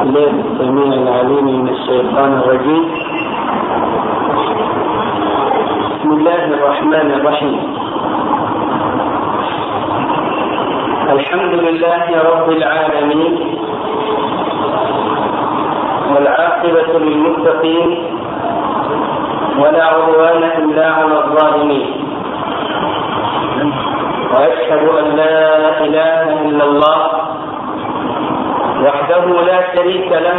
الله السميع العليم من الشيطان الرجيم. بسم الله الرحمن الرحيم. الحمد لله رب العالمين، والعاقبة للمتقين، ولا عدوان إلا على الظالمين، وأشهد أن لا إله إلا الله وحده لا شريك له،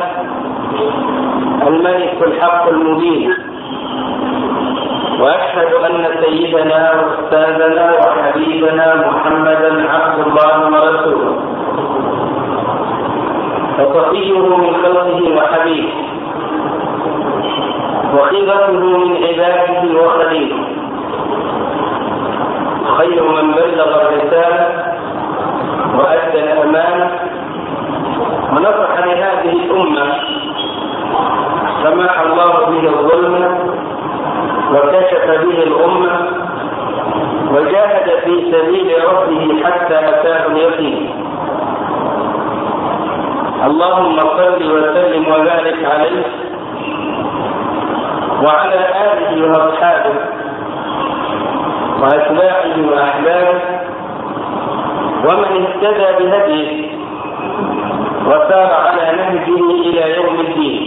الملك الحق المبين، وأشهد أن سيدنا وأستاذنا وحبيبنا محمدا عبد الله ورسوله، وصفيه من خلقه وحبيبه، وخيرته من عباده وخليله، خير من بلغ الرسالة وأدى الأمانة ونصح لهذه الأمة، سمح الله به الظلم وكشف به الأمة، وجاهد في سبيل ربه حتى أتاه اليقين. اللهم صل وسلم وبارك عليه وعلى آله وأصحابه وأتباعه وأحبابه ومن اهتدى بهديه وسار على نهجه إلى يوم الدين.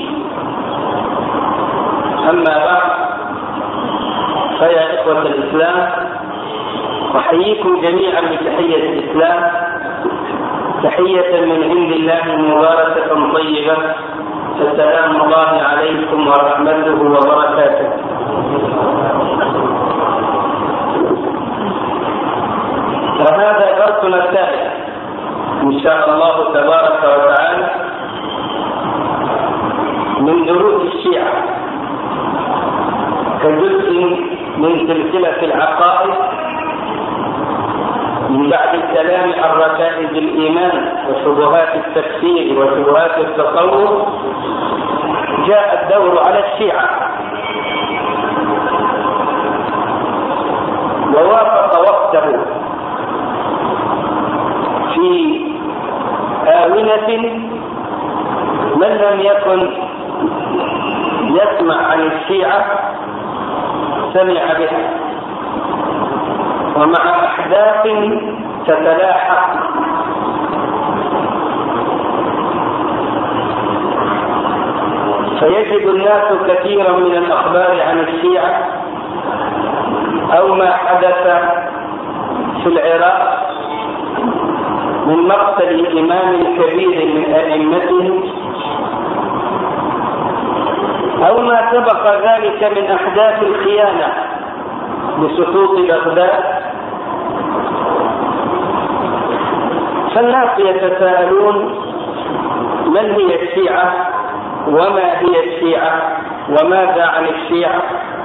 أما بعد، فيا إخوة الإسلام، أحييكم جميعا بتحية الإسلام، تحية من عند الله مباركة طيبة، السلام الله عليكم ورحمته وبركاته. وهذا درسنا الثالث إن شاء الله تبارك وتعالى من دروس الشيعة، كجزء من سلسلة العقائد من بعد الكلام عن ركائز الإيمان وشبهات التفسير وشبهات التصوف. جاء الدور على الشيعة، ووافق وقته في آونة من لم يكن يسمع عن الشيعة سمع بها، ومع أحداث تتلاحق فيجد الناس كثيرا من الأخبار عن الشيعة أو ما حدث في العراق من مقتل إمام كبير من أئمتهم، أو ما سبق ذلك من أحداث الخيانة بسقوط بغداد. فالناس يتساءلون: من هي الشيعة؟ وما هي الشيعة؟ وماذا عن الشيعة؟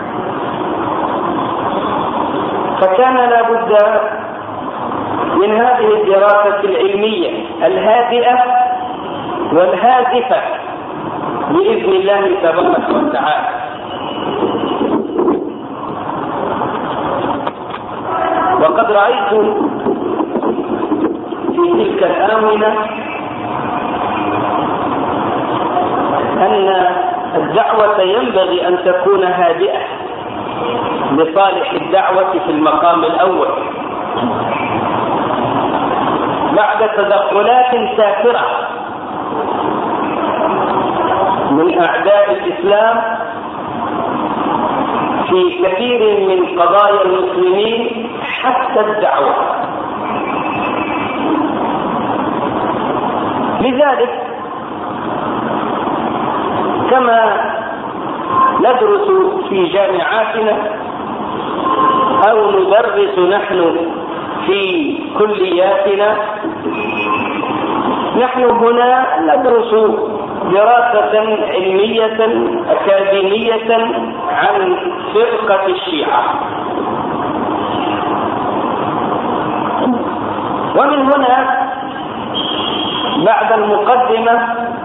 فكان لا بد من هذه الدراسة العلمية الهادئة والهادفة بإذن الله تبارك وتعالى. وقد رأيت في تلك الآونة أن الدعوة ينبغي أن تكون هادئة لصالح الدعوة في المقام الأول، بعد تدخلات سافرة من أعداء الإسلام في كثير من قضايا المسلمين حتى الدعوة. لذلك كما ندرس في جامعاتنا أو ندرس نحن في كلياتنا، نحن هنا ندرس دراسة علمية أكاديمية عن فرقة الشيعة. ومن هنا بعد المقدمة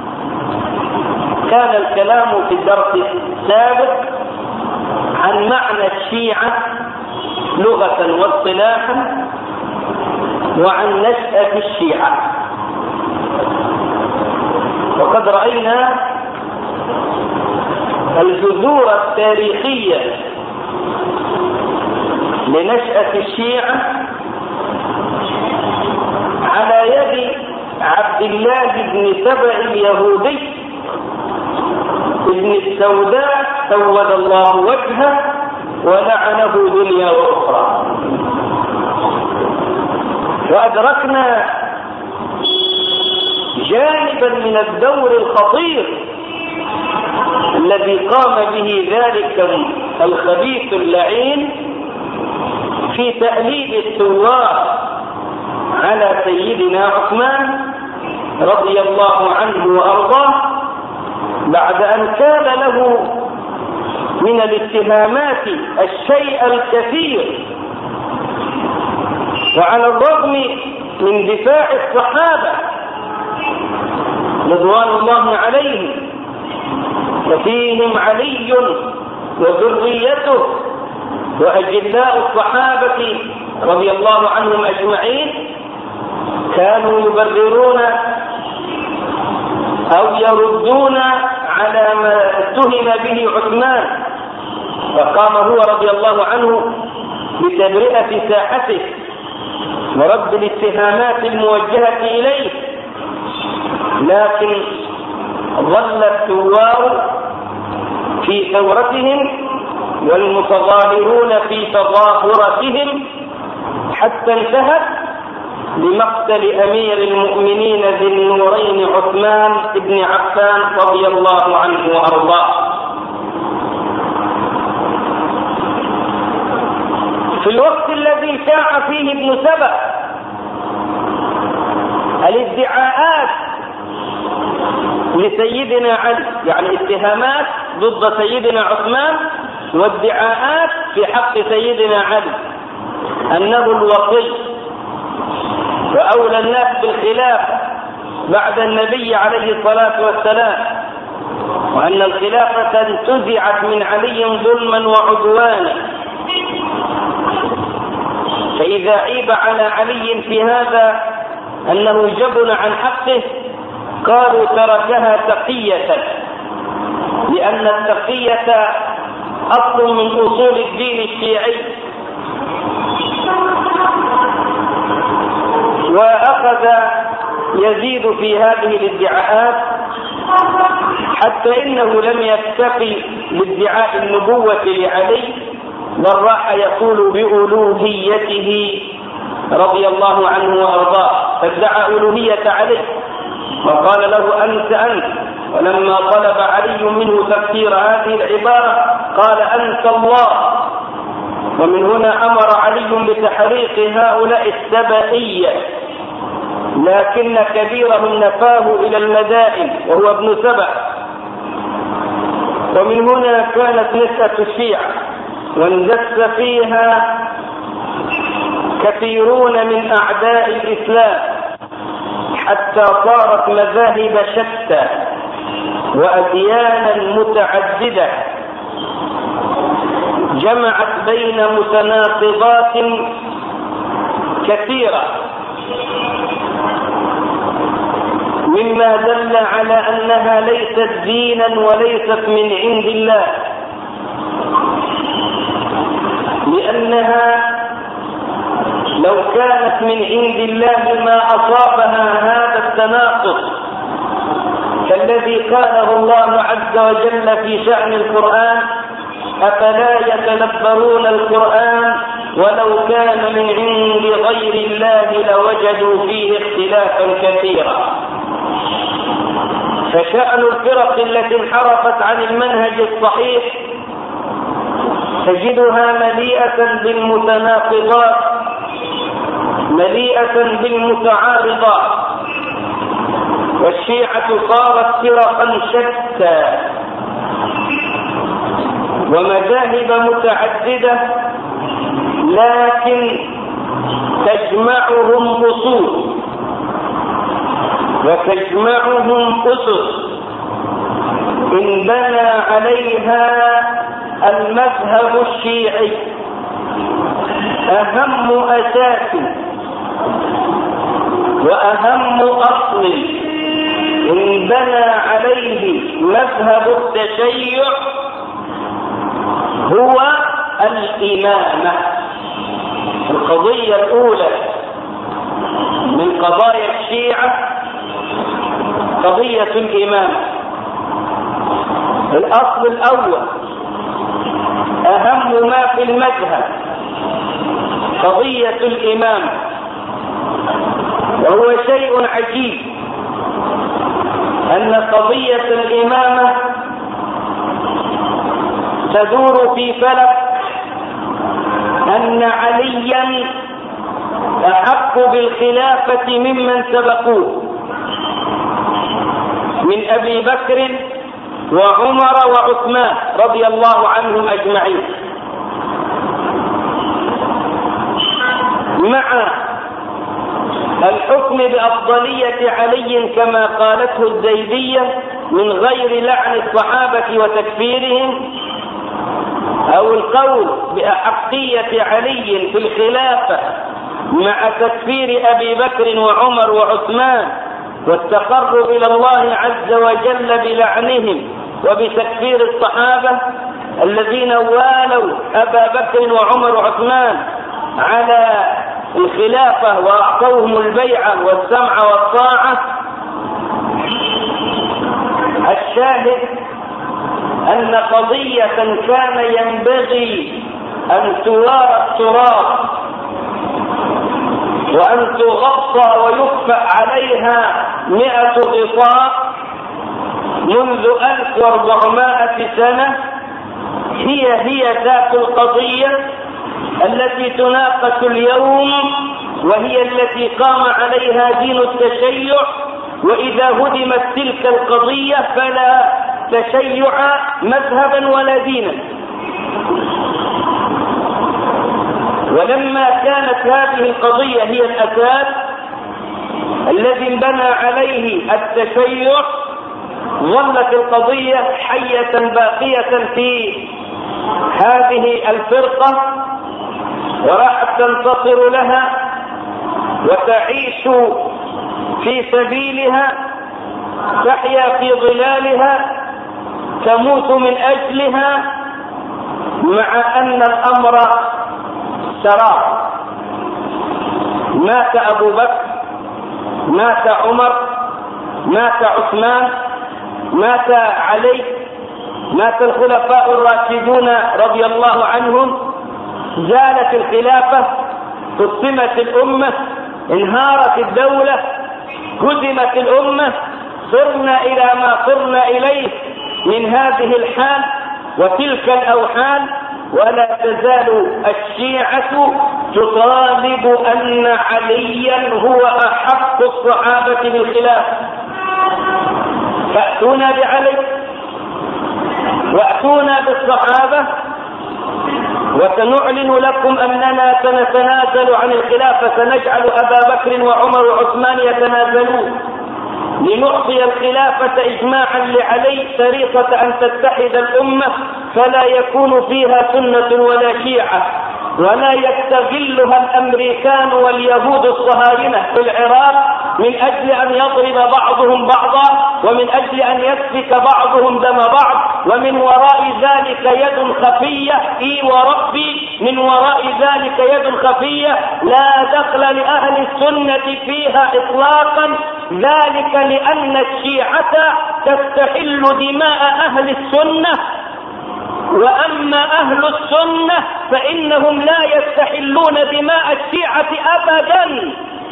كان الكلام في الدرس السابق عن معنى الشيعة لغة واصطلاحا وعن نشأة الشيعة. وقد وقد رأينا الجذور التاريخية لنشأة الشيعة على يد عبد الله بن سبأ اليهودي ابن السوداء سود الله وجهه ولعنه دنيا وأخرى. وأدركنا جانبا من الدور الخطير الذي قام به ذلك الخبيث اللعين في تأليب الثوار على سيدنا عثمان رضي الله عنه وأرضاه، بعد أن كان له من الاتهامات الشيء الكثير، وعلى الرغم من دفاع الصحابة رضوان الله عليهم وفيهم علي وذريته وأجلاء الصحابة رضي الله عنهم أجمعين، كانوا يبررون أو يردون على ما اتهم به عثمان، فقام هو رضي الله عنه بتبرئة ساحته ورد الاتهامات الموجهة إليه. لكن ظل الثوار في ثورتهم والمتظاهرون في تظاهرتهم حتى انتهت بمقتل أمير المؤمنين ذي النورين عثمان بن عفان رضي الله عنه وأرضاه. في الوقت الذي شاع فيه ابن سبأ الادعاءات لسيدنا علي، يعني اتهامات ضد سيدنا عثمان وادعاءات في حق سيدنا علي أنه الوصي وأولى الناس بالخلافة بعد النبي عليه الصلاة والسلام، وأن الخلافة انتزعت من علي ظلما وعدوانا. فإذا عيب على علي في هذا أنه جبن عن حقه قالوا تركها تقية، لأن التقية أصل من أصول الدين الشيعي. وأخذ يزيد في هذه الادعاءات حتى إنه لم يكتفي بادعاء النبوة لعلي، بل راح يقول بألوهيته رضي الله عنه وأرضاه، فادعى ألوهية علي وقال له أنت. ولما طلب علي منه تفسير هذه العبارة قال أنت الله. ومن هنا أمر علي بتحريق هؤلاء السبائية، لكن كبيرهم نفاه إلى المدائن وهو ابن سبأ. ومن هنا كانت نسأة الشيعة واندس فيها كثيرون من أعداء الإسلام حتى صارت مذاهب شتى وأديانا متعددة جمعت بين متناقضات كثيرة، مما دل على أنها ليست دينا وليست من عند الله، لأنها لو كانت من عند الله ما أصابها هذا التناقض كالذي قاله الله عز وجل في شأن القرآن: أفلا يتدبرون القرآن ولو كان من عند غير الله لوجدوا فيه اختلافا كثيرا. فشأن الفرق التي انحرفت عن المنهج الصحيح تجدها مليئة بالمتناقضات مليئة بالمتعارضات، والشيعة صارت فرقا شتى ومذاهب متعددة، لكن تجمعهم أصول وتجمعهم أسس إن بنى عليها المذهب الشيعي أهم أساس وأهم أصل إن بنى عليها عليه مذهب التشيع هو الإمامة. القضية الأولى من قضايا الشيعة قضية الإمامة. الأصل الأول أهم ما في المذهب قضية الإمامة، وهو شيء عجيب أن قضية الإمامة تدور في فلك أن عليا أحق بالخلافة ممن سبقوه من أبي بكر وعمر وعثمان رضي الله عنهم أجمعين، مع الحكم بأفضلية علي كما قالته الزيدية من غير لعن الصحابة وتكفيرهم، أو القول بأحقية علي في الخلافة مع تكفير أبي بكر وعمر وعثمان والتقرب إلى الله عز وجل بلعنهم وبتكفير الصحابة الذين والوا أبا بكر وعمر وعثمان على الخلافة وأعطوهم البيعة والسمع والطاعة. الشاهد أن قضية كان ينبغي أن توارى التراب وأن تغطى ويكفأ عليها 100 غطاء منذ 1400 سنة، هي ذات القضية التي تناقش اليوم، وهي التي قام عليها دين التشيع. وإذا هدمت تلك القضية فلا تشيع مذهبا ولا دينا. ولما كانت هذه القضية هي الأساس الذي انبنى عليه التشيع، ظلت القضية حية باقية في هذه الفرقة، وراحت تنتصر لها وتعيش في سبيلها، تحيا في ظلالها، تموت من أجلها، مع أن الأمر سراب. مات أبو بكر، مات عمر، مات عثمان، مات علي، مات الخلفاء الراشدون رضي الله عنهم، زالت الخلافة، قسمت الأمة، انهارت الدولة، هدمت الأمة، صرنا إلى ما صرنا إليه من هذه الحال وتلك الأوحال. ولا تزال الشيعة تطالب أن عليا هو أحق الصحابة بالخلافة. فأتونا بعلي وأتونا بالصحابة وسنعلن لكم أننا سنتنازل عن الخلافة، سنجعل أبا بكر وعمر وعثمان يتنازلون لنعطي الخلافة إجماعا لعلي، طريقة أن تتحد الأمة فلا يكون فيها سنة ولا شيعة، ولا يستغلها الأمريكان واليهود الصهاينة في العراق من أجل أن يضرب بعضهم بعضا، ومن أجل أن يسفك بعضهم دم بعض، ومن وراء ذلك يد خفية. إي وربي من وراء ذلك يد خفية لا دخل لأهل السنة فيها إطلاقا، ذلك لأن الشيعة تستحل دماء أهل السنة، وأما أهل السنة فإنهم لا يستحلون دماء الشيعة أبدا،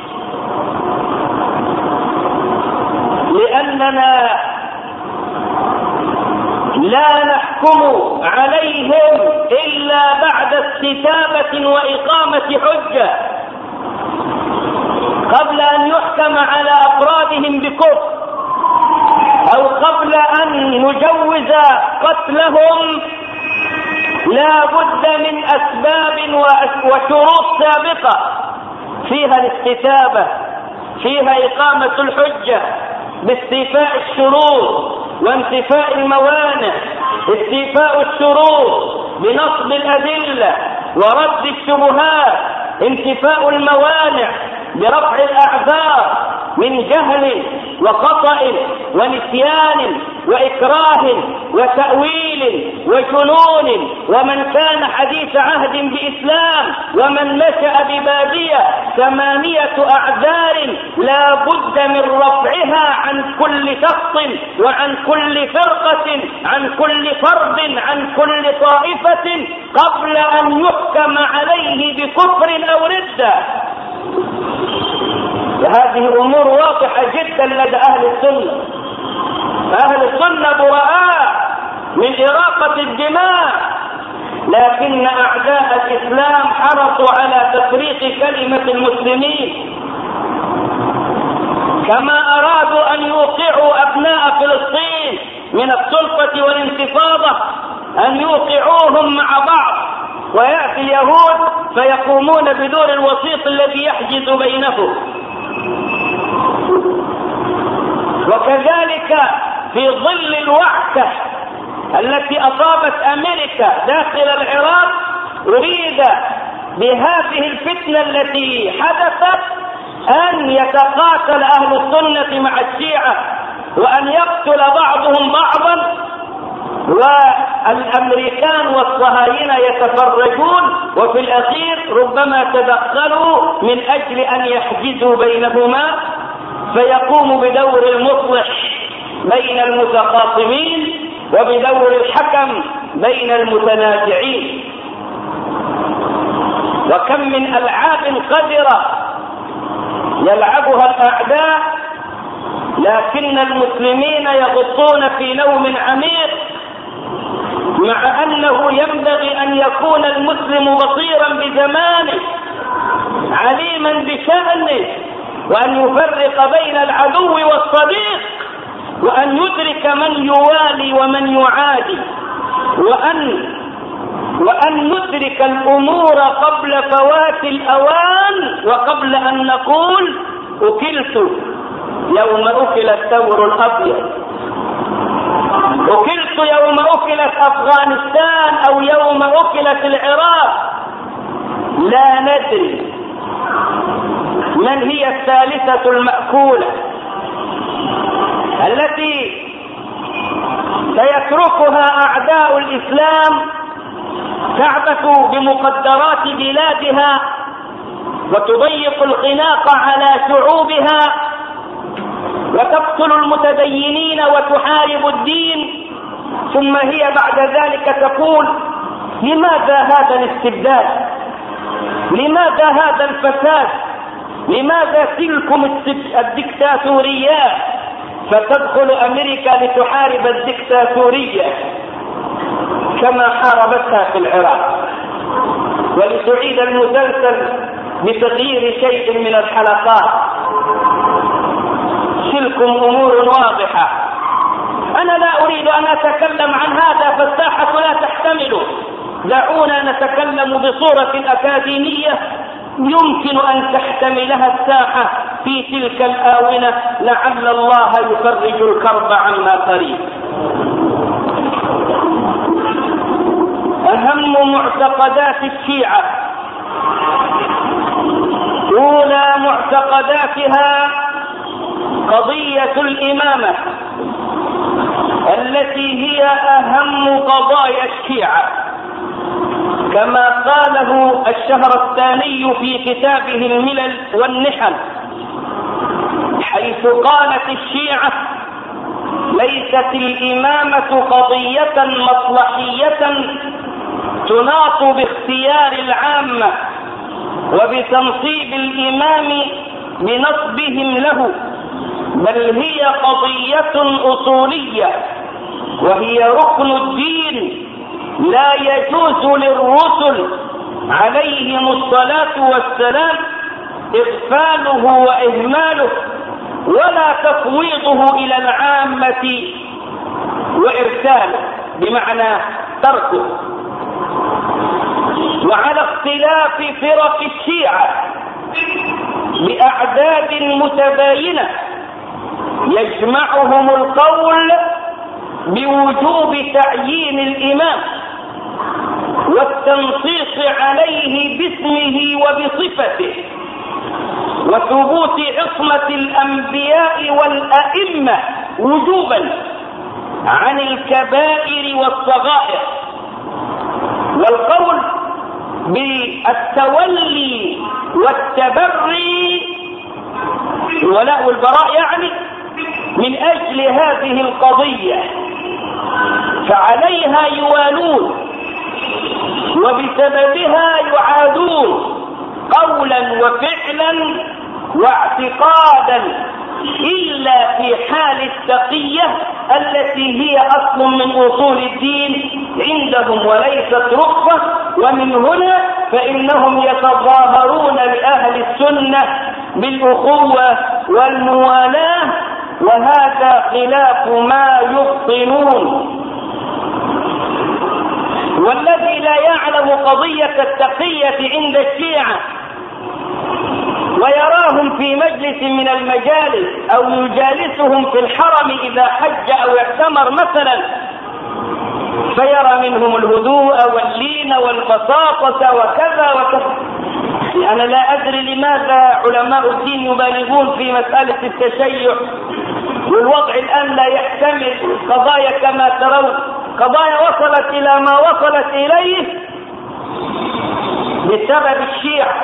لأننا لا نحكم عليهم إلا بعد استتابة وإقامة حجة، قبل أن يحكم على أفرادهم بكفر أو قبل أن نجوز قتلهم لا بد من أسباب وشروط سابقة، فيها الاستتابة، فيها إقامة الحجة باستيفاء الشروط وانتفاء الموانع، استيفاء الشروط بنصب الأدلة ورد الشبهات، انتفاء الموانع برفع الأعذار من جهل وخطأ ونسيان وإكراه وتأويل وجنون، ومن كان حديث عهد بإسلام ومن نشأ ببادية، 8 أعذار لا بد من رفعها عن كل شخص وعن كل فرقة، عن كل فرد، عن كل طائفة، قبل أن يحكم عليه بكفر أو ردة. هذه أمور واضحة جدا لدى أهل السنة. أهل السنة براء من إراقة الدماء، لكن أعداء الإسلام حرصوا على تفريق كلمة المسلمين، كما أرادوا أن يوقعوا أبناء فلسطين من السلطة والانتفاضة، أن يوقعوهم مع بعض، ويأتي اليهود فيقومون بدور الوسيط الذي يحجز بينهم. وكذلك في ظل الوعكة التي أصابت أمريكا داخل العراق، أريد بهذه الفتنة التي حدثت أن يتقاتل أهل السنة مع الشيعة، وأن يقتل بعضهم بعضا، والأمريكان والصهاينة يتفرجون، وفي الأخير ربما تدخلوا من أجل أن يحجزوا بينهما، فيقوم بدور المصلح بين المتخاصمين وبدور الحكم بين المتنازعين. وكم من ألعاب قذرة يلعبها الأعداء، لكن المسلمين يغطون في نوم عميق، مع أنه ينبغي أن يكون المسلم بصيرا بزمانه، عليما بشأنه، وأن يفرق بين العدو والصديق، وأن يدرك من يوالي ومن يعادي، وأن ندرك الأمور قبل فوات الأوان، وقبل أن نقول أكلت يوم أكل الثور الأبيض، أكلت يوم أكلت أفغانستان، أو يوم أكلت العراق. لا ندري من هي الثالثة المأكولة التي سيتركها أعداء الإسلام تعبث بمقدرات بلادها وتضيق الخناق على شعوبها وتقتل المتدينين وتحارب الدين، ثم هي بعد ذلك تقول: لماذا هذا الاستبداد؟ لماذا هذا الفساد؟ لماذا تلكم الدكتاتوريات؟ فتدخل أمريكا لتحارب الدكتاتورية كما حاربتها في العراق، ولتعيد المسلسل بتغيير شيء من الحلقات. تلكم أمور واضحة. أنا لا أريد أن أتكلم عن هذا، فالساحة لا تحتمله. دعونا نتكلم بصورة أكاديمية يمكن أن تحتملها الساحة في تلك الآونة، لعل الله يفرج الكرب عما قريب. أهم معتقدات الشيعة: أولى معتقداتها قضية الإمامة التي هي أهم قضايا الشيعة، كما قاله الشهرستاني في كتابه الملل والنحل، حيث قالت الشيعة: ليست الإمامة قضية مصلحية تناط باختيار العامة وبتنصيب الإمام بنصبهم له، بل هي قضية أصولية، وهي ركن الدين، لا يجوز للرسل عليهم الصلاة والسلام إغفاله وإهماله، ولا تفويضه إلى العامة وإرساله، بمعنى تركه. وعلى اختلاف فرق الشيعة بأعداد متباينة يجمعهم القول بوجوب تعيين الإمام والتنصيص عليه باسمه وبصفته، وثبوت عصمة الأنبياء والأئمة وجوبا عن الكبائر والصغائر، والقول بالتولي والتبري الولاء والبراء يعني من أجل هذه القضية، فعليها يوالون وبسببها يعادون قولا وفعلا واعتقادا، إلا في حال التقية التي هي أصل من أصول الدين عندهم وليست رخصة. ومن هنا فإنهم يتظاهرون لأهل السنة بالأخوة والموالاة، وهذا خلاف ما يبطنون. والذي لا يعلم قضية التقية عند الشيعة ويراهم في مجلس من المجالس أو يجالسهم في الحرم إذا حج أو اعتمر مثلا، فيرى منهم الهدوء واللين والبساطة وكذا وكذا. أنا لا أدري لماذا علماء الدين يبالغون في مسألة التشيع، والوضع الآن لا يحتمل قضايا كما ترون، قضايا وصلت إلى ما وصلت إليه بسبب الشيعة،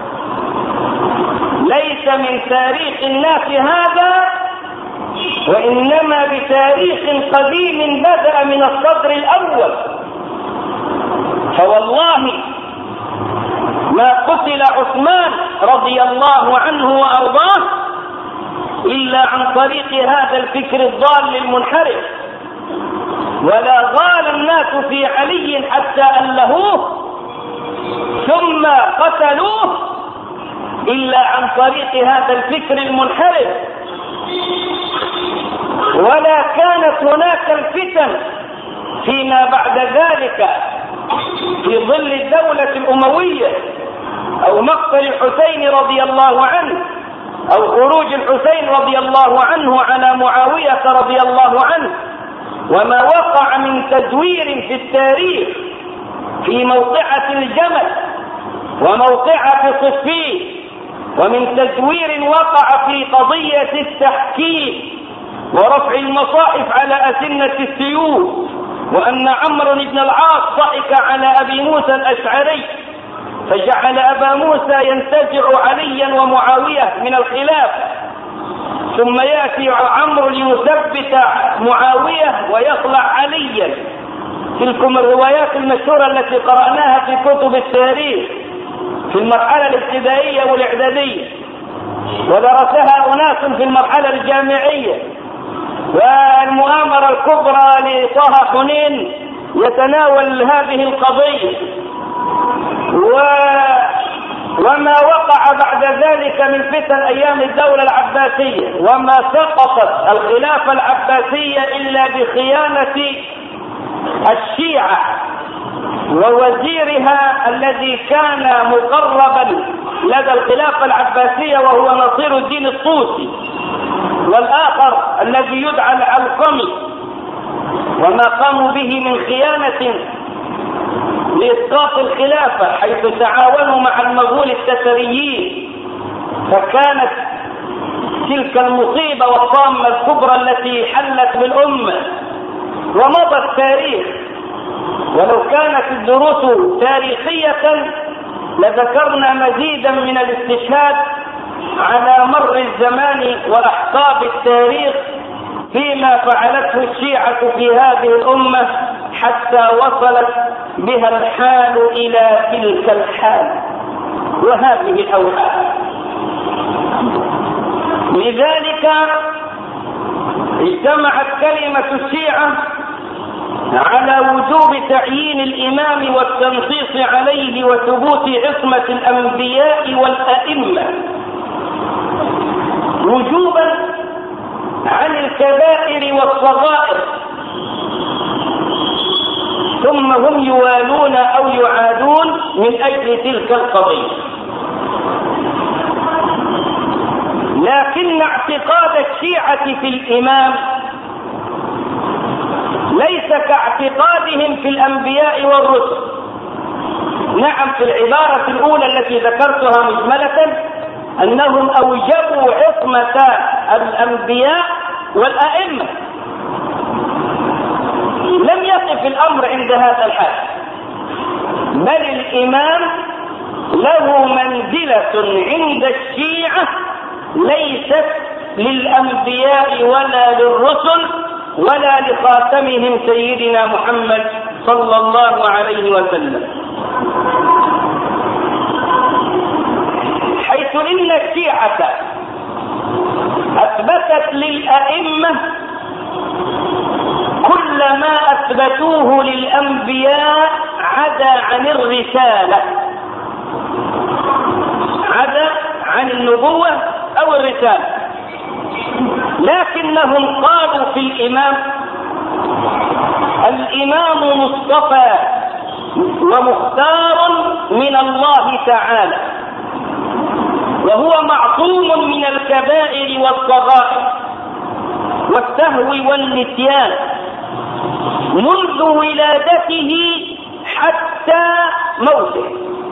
ليس من تاريخ الناس هذا، وإنما بتاريخ قديم بدأ من الصدر الأول. فوالله ما قتل عثمان رضي الله عنه وأرضاه إلا عن طريق هذا الفكر الضال المنحرف، ولا غال الناس في علي حتى ألهوه ثم قتلوه إلا عن طريق هذا الفكر المنحرف. ولا كانت هناك الفتن فيما بعد ذلك في ظل الدولة الأموية أو مقتل الحسين رضي الله عنه أو خروج الحسين رضي الله عنه على معاوية رضي الله عنه، وما وقع من تزوير في التاريخ في موقعة الجمل وموقعة صفين، ومن تزوير وقع في قضية التحكيم ورفع المصاحف على أسنة السيوف، وأن عمرو بن العاص ضحك على أبي موسى الأشعري فجعل أبا موسى ينتزع عليا ومعاوية من الخلافة، ثم يأتي عمرو ليثبت معاوية ويخلع عليا. تلكم الروايات المشهورة التي قرأناها في كتب التاريخ في المرحلة الابتدائية والإعدادية، ودرسها أناس في المرحلة الجامعية. والمؤامرة الكبرى لطه حنين يتناول هذه القضية، وما وقع بعد ذلك من فتن أيام الدولة العباسية، وما سقطت الخلافة العباسية إلا بخيانة الشيعة ووزيرها الذي كان مقربا لدى الخلافة العباسية وهو نصير الدين الطوسي، والآخر الذي يدعى العلقمي، وما قاموا به من خيانة لإسقاط الخلافة حيث تعاونوا مع المغول التتريين. فكانت تلك المصيبة والطامة الكبرى التي حلت بالأمة، ومضى التاريخ. ولو كانت الدروس تاريخية لذكرنا مزيدا من الاستشهاد على مر الزمان وأحقاب التاريخ فيما فعلته الشيعة في هذه الأمة حتى وصلت بها الحال إلى تلك الحال وهذه الأوهام. لذلك اجتمعت كلمة الشيعة على وجوب تعيين الإمام والتنصيص عليه وثبوت عصمة الأنبياء والأئمة وجوبا عن الكبائر والصغائر، ثم هم يوالون أو يعادون من أجل تلك القضية. لكن اعتقاد الشيعة في الإمام ليس كاعتقادهم في الأنبياء والرسل. نعم، في العبارة الأولى التي ذكرتها مجملة أنهم أوجبوا عصمة الأنبياء والأئمة. لم يقف الأمر عند هذا الحد، بل الإمام له منزلة عند الشيعة ليست للأنبياء ولا للرسل ولا لخاتمهم سيدنا محمد صلى الله عليه وسلم، حيث إن الشيعة أثبتت للأئمة كل ما أثبتوه للأنبياء عدا عن الرسالة، عدا عن النبوة أو الرسالة. لكنهم قالوا في الإمام: الإمام مصطفى ومختار من الله تعالى، وهو معصوم من الكبائر والصغائر والسهو والنسيان منذ ولادته حتى موته،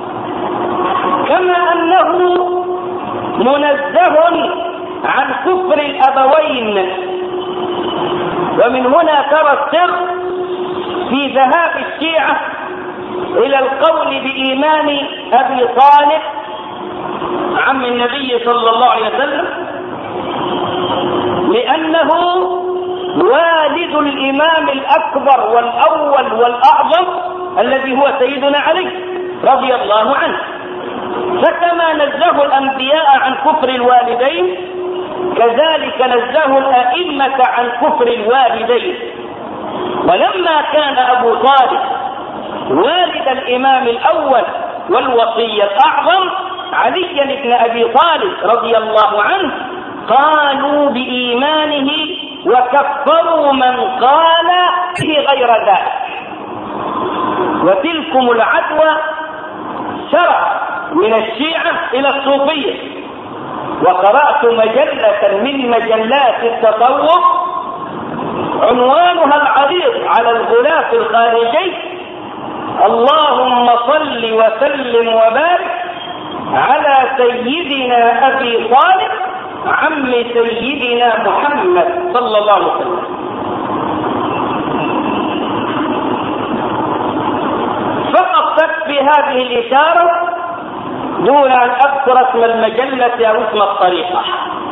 كما أنه منزه عن كفر الأبوين. ومن هنا ترى السر في ذهاب الشيعة إلى القول بإيمان أبي طالب عم النبي صلى الله عليه وسلم، لأنه والد الإمام الأكبر والأول والأعظم الذي هو سيدنا علي رضي الله عنه. فكما نزه الأنبياء عن كفر الوالدين، كذلك نزه الأئمة عن كفر الوالدين. ولما كان أبو طالب والد الإمام الأول والوصي الأعظم علي بن أبي طالب رضي الله عنه، قالوا بإيمانه وكفروا من قال به غير ذلك. وتلكم العدوى شرع من الشيعة إلى الصوفية. وقرأت مجلة من مجلات التصوف عنوانها العريض على الغلاف الخارجي: اللهم صل وسلم وبارك على سيدنا أبي طالب عم سيدنا محمد صلى الله عليه وسلم. فقط تكفي هذه الإشارة دون أن أذكر اسم المجلة أو اسم الطريقة.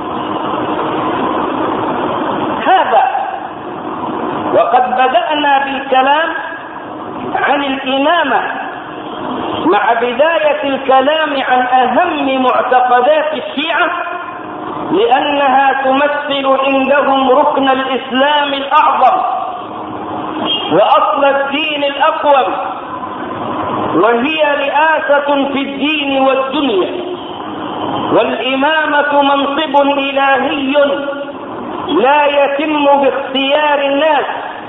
هذا وقد بدأنا بالكلام عن الإمامة مع بداية الكلام عن أهم معتقدات الشيعة، لأنها تمثل عندهم ركن الإسلام الأعظم وأصل الدين الأقوم، وهي رئاسة في الدين والدنيا. والإمامة منصب إلهي لا يتم باختيار الناس،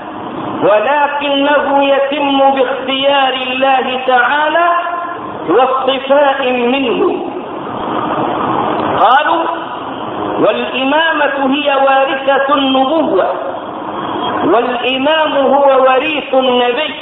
ولكنه يتم باختيار الله تعالى واصطفاء منه. قالوا: والإمامة هي وارثة النبوة، والإمام هو وريث النبي.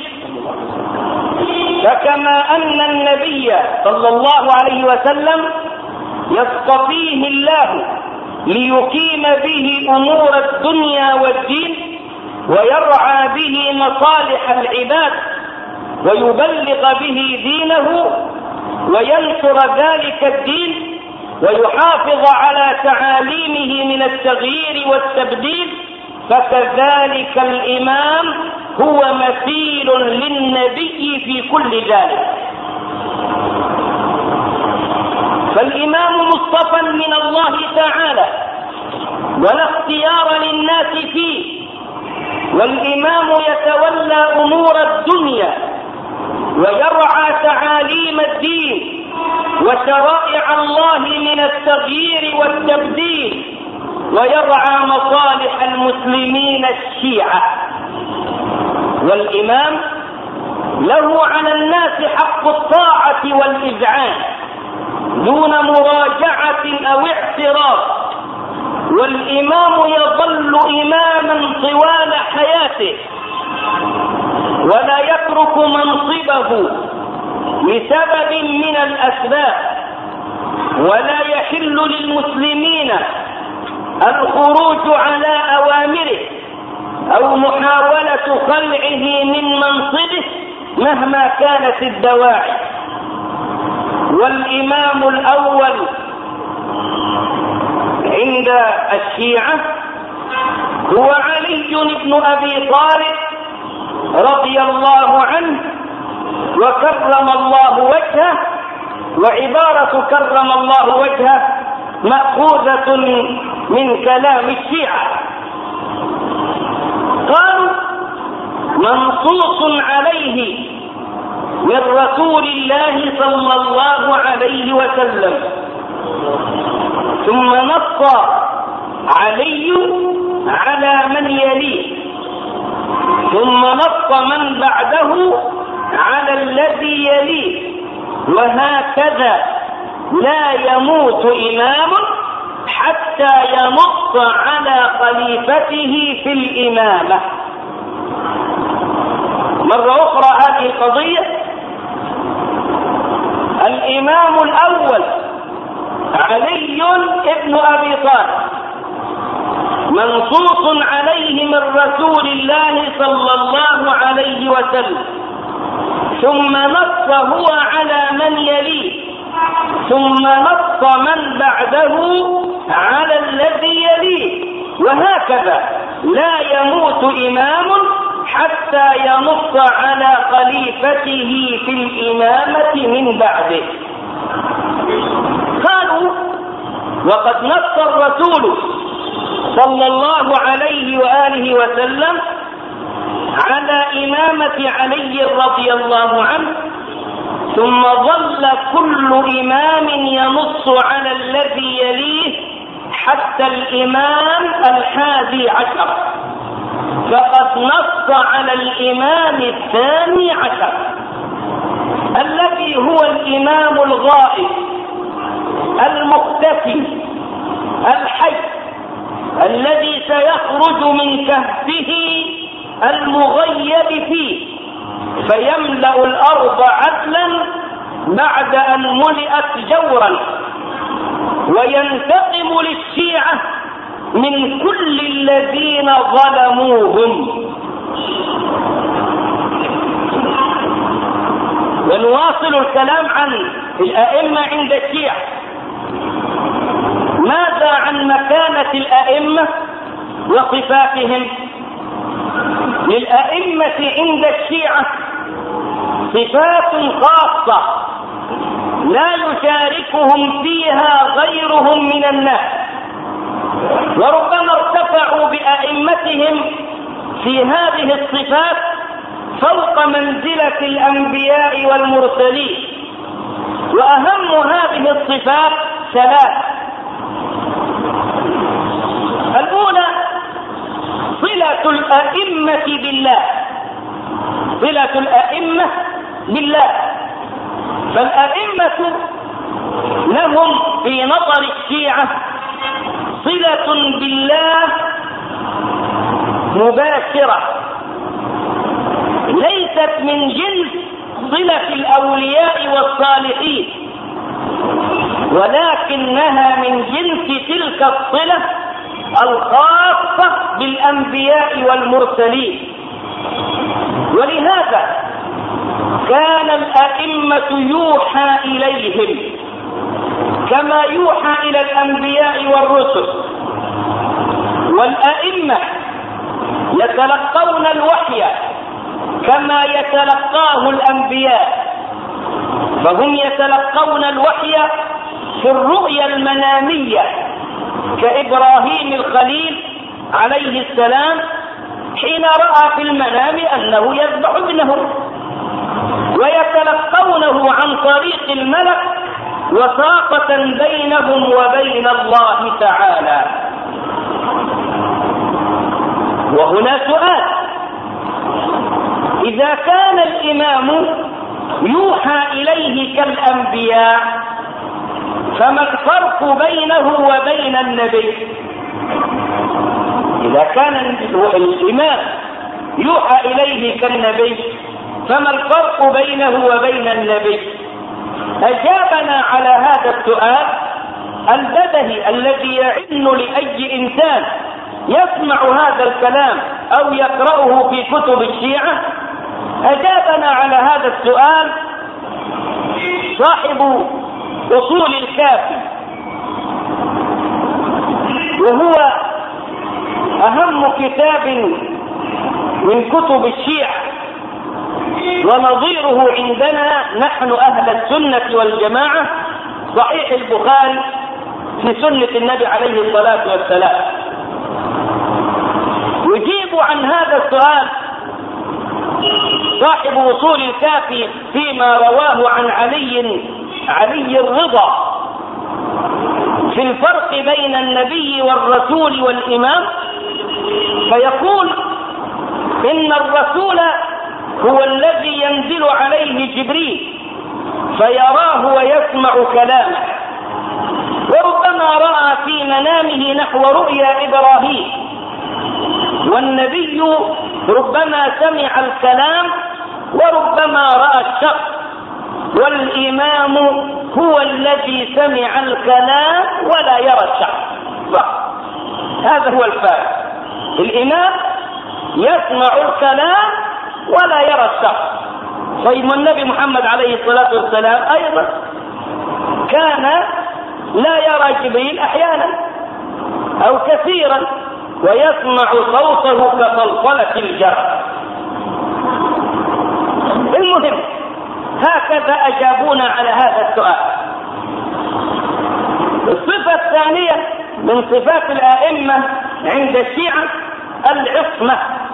فكما أن النبي صلى الله عليه وسلم يصطفيه الله ليقيم به أمور الدنيا والدين ويرعى به مصالح العباد ويبلغ به دينه وينشر ذلك الدين ويحافظ على تعاليمه من التغيير والتبديل، فكذلك الإمام هو مثيل للنبي في كل ذلك. فالإمام مصطفى من الله تعالى ولا اختيار للناس فيه، والإمام يتولى أمور الدنيا ويرعى تعاليم الدين وشرائع الله من التغيير والتبديل ويرعى مصالح المسلمين الشيعة. والإمام له على الناس حق الطاعة والإذعان دون مراجعة أو اعتراض، والإمام يظل إماما طوال حياته ولا يترك منصبه لسبب من الأسباب، ولا يحل للمسلمين الخروج على أوامره أو محاولة خلعه من منصبه مهما كانت الدواعي. والإمام الأول عند الشيعة هو علي بن أبي طالب رضي الله عنه وكرم الله وجهه. وعبارة كرم الله وجهه مأخوذة من كلام الشيعة، قالوا منصوص عليه من رسول الله صلى الله عليه وسلم، ثم نص علي على من يليه، ثم نص من بعده على الذي يليه، وهكذا لا يموت إمام حتى ينص على خليفته في الإمامة. مرة أخرى هذه القضية، الإمام الأول علي بن أبي طالب منصوص عليه من رسول الله صلى الله عليه وسلم، ثم نص هو على من يليه، ثم نص من بعده على الذي يليه، وهكذا لا يموت إمام حتى ينص على خليفته في الإمامة من بعده. قالوا وقد نص الرسول صلى الله عليه وآله وسلم على إمامة علي رضي الله عنه، ثم ظل كل إمام ينص على الذي يليه حتى الإمام 11، فقد نص على الإمام 12 الذي هو الإمام الغائب المختفي الحي الذي سيخرج من كهفه المغيب فيه فيملأ الأرض عدلا بعد أن ملئت جورا، وينتقم للشيعة من كل الذين ظلموهم. ونواصل الكلام عن الأئمة عند الشيعة. ماذا عن مكانة الأئمة وصفاتهم؟ للأئمة عند الشيعة صفات خاصة لا يشاركهم فيها غيرهم من الناس، وربما ارتفعوا بأئمتهم في هذه الصفات فوق منزلة الأنبياء والمرسلين. وأهم هذه الصفات 3. الأولى صلة الأئمة بالله، صلة الأئمة بالله. فالأئمة لهم في نظر الشيعة صلة بالله مباشرة، ليست من جنس صلة الأولياء والصالحين، ولكنها من جنس تلك الصلة الخاصة بالأنبياء والمرسلين. ولهذا كان الأئمة يوحى إليهم كما يوحى إلى الأنبياء والرسل، والأئمة يتلقون الوحي كما يتلقاه الأنبياء، فهم يتلقون الوحي في الرؤيا المنامية كإبراهيم الخليل عليه السلام حين رأى في المنام أنه يذبح ابنه، ويتلقونه عن طريق الملك وساطة بينهم وبين الله تعالى. وهنا سؤال: إذا كان الإمام يوحى إليه كالأنبياء فما الفرق بينه وبين النبي؟ إذا كان الإمام يوحى إليه كالنبي فما الفرق بينه وبين النبي؟ أجابنا على هذا السؤال البدهي الذي يعن لأي إنسان يسمع هذا الكلام أو يقرأه في كتب الشيعة. أجابنا على هذا السؤال صاحب أصول الكافي، وهو أهم كتاب من كتب الشيعة ونظيره عندنا نحن أهل السنة والجماعة، صحيح البخاري في سنة النبي عليه الصلاة والسلام. يجيب عن هذا السؤال صاحب أصول الكافي فيما رواه عن علي الرضا في الفرق بين النبي والرسول والإمام، فيقول إن الرسول هو الذي ينزل عليه جبريل فيراه ويسمع كلامه، وربما رأى في منامه نحو رؤيا إبراهيم، والنبي ربما سمع الكلام وربما رأى الشخص، والإمام هو الذي سمع الكلام ولا يرى الشخص. هذا هو الفارق، الإمام يسمع الكلام ولا يرى الشخص. طيب النبي محمد عليه الصلاة والسلام أيضا كان لا يرى جبريل أحيانا أو كثيرا، ويسمع صوته كصلصلة الجرس. المهم هكذا أجابونا على هذا السؤال. الصفة الثانية من صفات الآئمة عند الشيعة العصمة.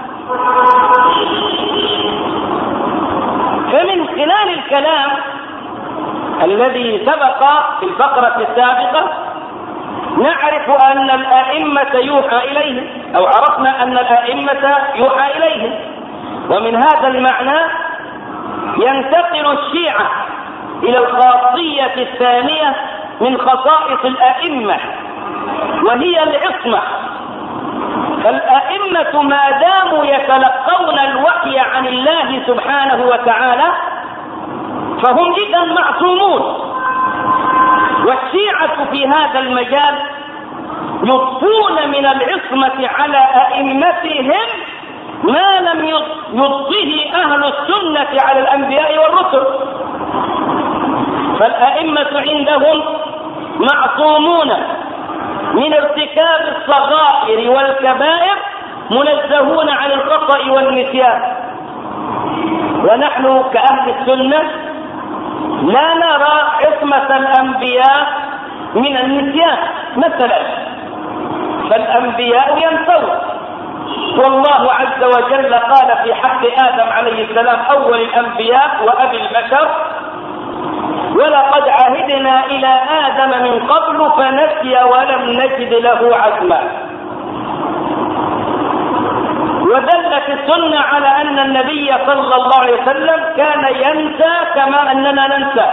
فمن خلال الكلام الذي سبق في الفقرة السابقة نعرف أن الآئمة يوحى إليهم، أو عرفنا أن الآئمة يوحى إليهم، ومن هذا المعنى ينتقل الشيعة إلى الخاصية الثانية من خصائص الآئمة، وهي العصمة. فالآئمة ما داموا يتلقون الوحي عن الله سبحانه وتعالى فهم إذا معصومون. والشيعة في هذا المجال يضفون من العصمة على أئمتهم ما لم يضفه أهل السنة على الأنبياء والرسل. فالأئمة عندهم معصومون من ارتكاب الصغائر والكبائر، منزهون عن الخطأ والنسيان. ونحن كأهل السنة لا نرى عصمة الأنبياء من النسيان مثلا، فالأنبياء ينسون، والله عز وجل قال في حق آدم عليه السلام أول الأنبياء وأبي البشر: ولقد عهدنا إلى آدم من قبل فنسي ولم نجد له عزما. ودلت السنة على أن النبي صلى الله عليه وسلم كان ينسى كما أننا ننسى،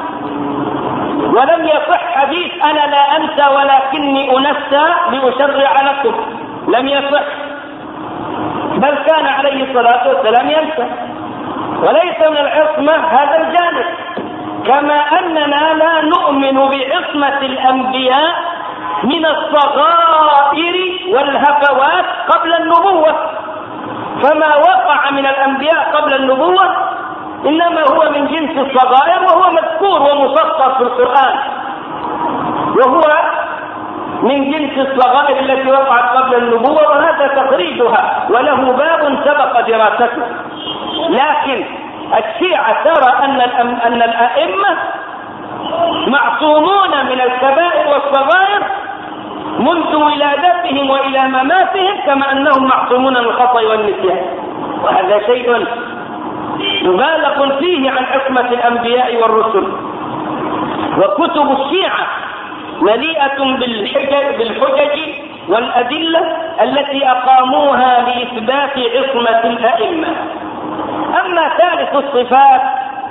ولم يصح حديث أنا لا أنسى ولكني أنسى لأشرع لكم، لم يصح، بل كان عليه الصلاة والسلام ينسى. وليس من العصمة هذا الجانب، كما أننا لا نؤمن بعصمة الأنبياء من الصغائر والهفوات قبل النبوة. فما وقع من الأنبياء قبل النبوة إنما هو من جنس الصغائر، وهو مذكور ومسطر في القرآن، وهو من جنس الصغائر التي وقعت قبل النبوة، وهذا تخريجها وله باب سبق دراسته. لكن الشيعة ترى أن الأئمة معصومون من الكبائر والصغائر منذ ولادتهم وإلى مماتهم، كما أنهم معصومون من الخطأ والنسيان. وهذا شيء مبالغ فيه عن عصمة الأنبياء والرسل. وكتب الشيعة مليئة بالحجج والأدلة التي أقاموها لإثبات عصمة الأئمة. أما ثالث الصفات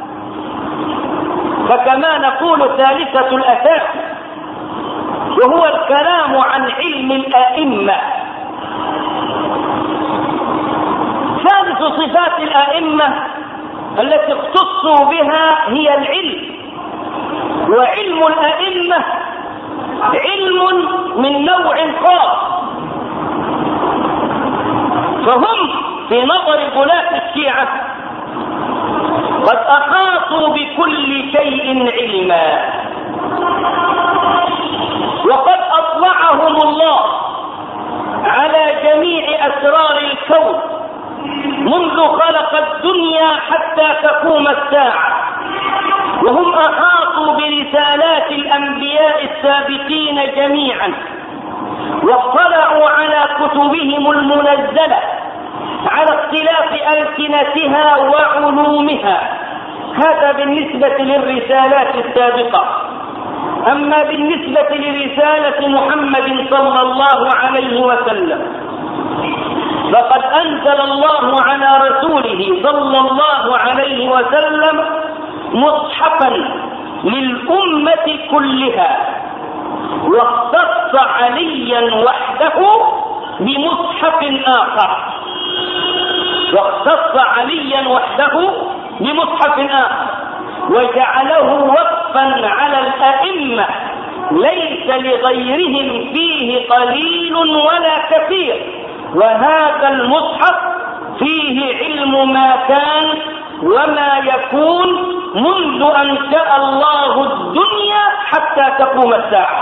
فكما نقول ثالثة الأساس، وهو الكلام عن علم الأئمة. ثالث صفات الأئمة التي اختصوا بها هي العلم، وعلم الأئمة علم من نوع خاص، فهم في نظر غلاة الشيعة قد أحاطوا بكل شيء علما، وقد أطلعهم الله على جميع أسرار الكون منذ خلق الدنيا حتى تقوم الساعة، وهم أحاطوا برسالات الأنبياء السابقين جميعا، واطلعوا على كتبهم المنزلة على اختلاف ألسنتها وعلومها. هذا بالنسبة للرسالات السابقة. أما بالنسبة لرسالة محمد صلى الله عليه وسلم فقد أنزل الله على رسوله صلى الله عليه وسلم مصحفا للأمة كلها، واختص عليا وحده بمصحف آخر، وجعله وقفا على الأئمة ليس لغيرهم فيه قليل ولا كثير. وهذا المصحف فيه علم ما كان وما يكون منذ أن شاء الله الدنيا حتى تقوم الساعة.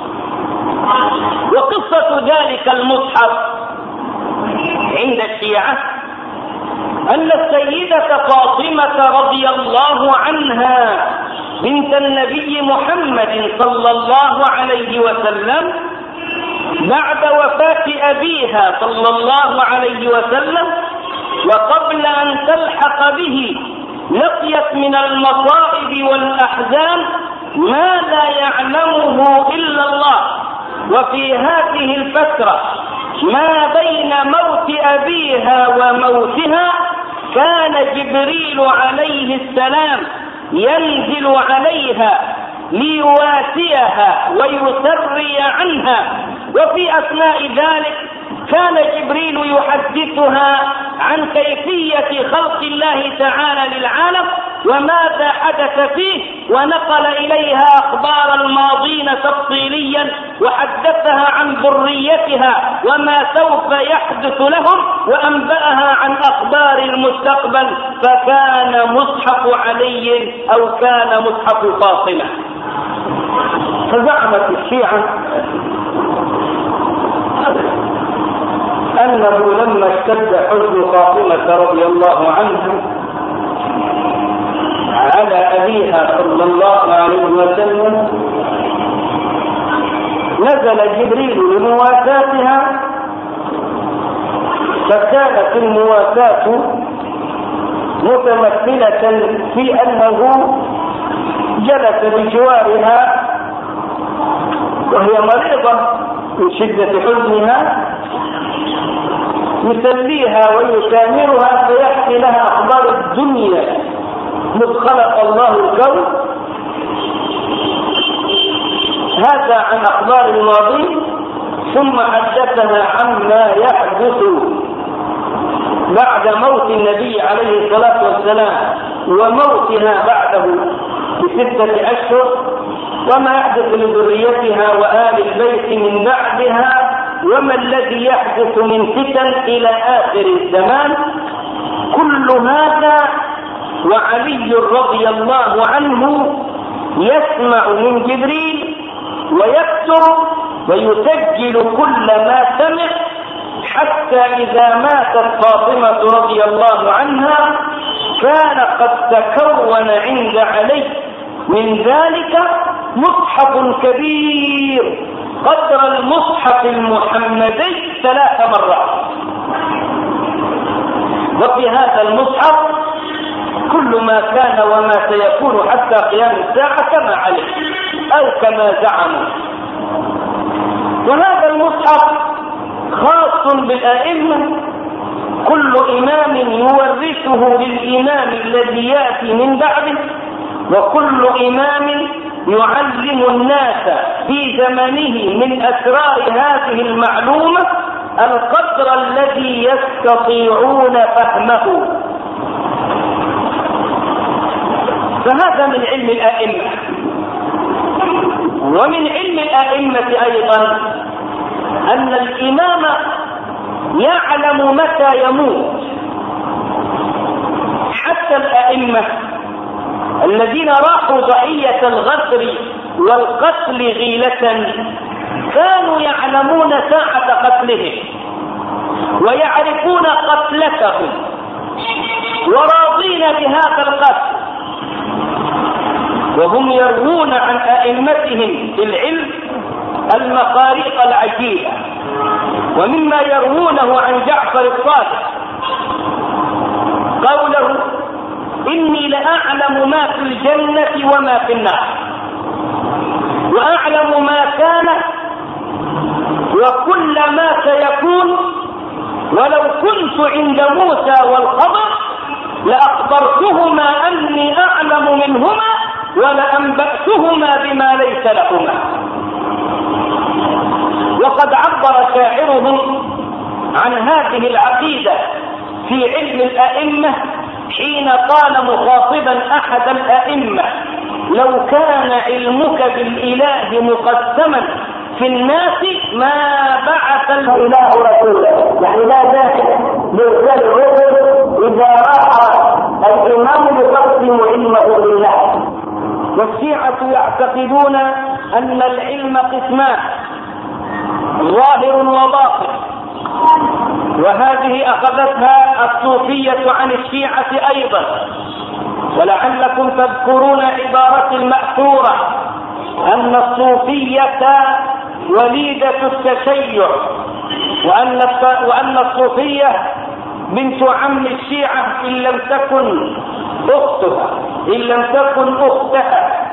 وقصة ذلك المصحف عند الشيعة أن السيدة فاطمة رضي الله عنها بنت النبي محمد صلى الله عليه وسلم بعد وفاة أبيها صلى الله عليه وسلم وقبل أن تلحق به لقيت من المصائب والأحزان ما لا يعلمه إلا الله. وفي هذه الفترة ما بين موت أبيها وموتها كان جبريل عليه السلام ينزل عليها ليواسيها ويسري عنها، وفي أثناء ذلك كان جبريل يحدثها عن كيفية خلق الله تعالى للعالم وماذا حدث فيه، ونقل إليها أخبار الماضين تفصيليا، وحدثها عن ذريتها وما سوف يحدث لهم، وأنبأها عن أخبار المستقبل. فكان مصحف علي أو كان مصحف فاطمة. فزعمت الشيعة أنه لما اشتد حزن فاطمة رضي الله عنها على أبيها صلى الله عليه وسلم نزل جبريل لمواساتها، فكانت المواساة متمثلة في أنه جلس بجوارها وهي مريضة من شدة حزنها يسليها ويسامرها فيحكي لها أخبار الدنيا مذ خلق الله الكون. هذا عن أخبار الماضي، ثم حدثها عما يحدث بعد موت النبي عليه الصلاة والسلام وموتها بعده ب6 أشهر، وما يحدث لذريتها وآل البيت من بعدها، وما الذي يحدث من فتن إلى آخر الزمان. كل هذا وعلي رضي الله عنه يسمع من جبريل ويكتب ويسجل كل ما سمع، حتى إذا ماتت فاطمة رضي الله عنها كان قد تكون عند علي من ذلك مصحف كبير قدر المصحف المحمدي 3 مرات. وفي هذا المصحف كل ما كان وما سيكون حتى قيام الساعة كما عليه أو كما زعموا. وهذا المصحف خاص بالأئمة، كل إمام يورثه للإمام الذي يأتي من بعده، وكل إمام يعلم الناس في زمنه من أسرار هذه المعلومة القدر الذي يستطيعون فهمه. فهذا من علم الأئمة. ومن علم الأئمة أيضا أن الإمام يعلم متى يموت. حتى الأئمة الذين راحوا ضحية الغدر والقتل غيلة كانوا يعلمون ساعة قتلهم ويعرفون قتلتهم وراضين بهذا القتل، وهم يروون عن أئمتهم في العلم المخاريق العجيبة. ومما يروونه عن جعفر الصادق قوله: إني لأعلم ما في الجنة وما في النار، وأعلم ما كان وكل ما سيكون، ولو كنت عند موسى والخضر لأخبرتهما أني أعلم منهما ولأنبأتهما بما ليس لهما. وقد عبر شاعرهم عن هذه العقيدة في علم الأئمة حين قال مخاطبا أحد الأئمة: لو كان علمك بالإله مقسما في الناس ما بعث الإله رسولا. يعني لا داعي لإرسال الرسل إذا رأى الإمام يقسم علمه بالله. والشيعة يعتقدون أن العلم قسمان: ظاهر وباطن، وهذه أخذتها الصوفية عن الشيعة أيضا. ولعلكم تذكرون عبارة المأثورة أن الصوفية وليدة التشيع، وأن الصوفية بنت عم الشيعة إن لم تكن أختها.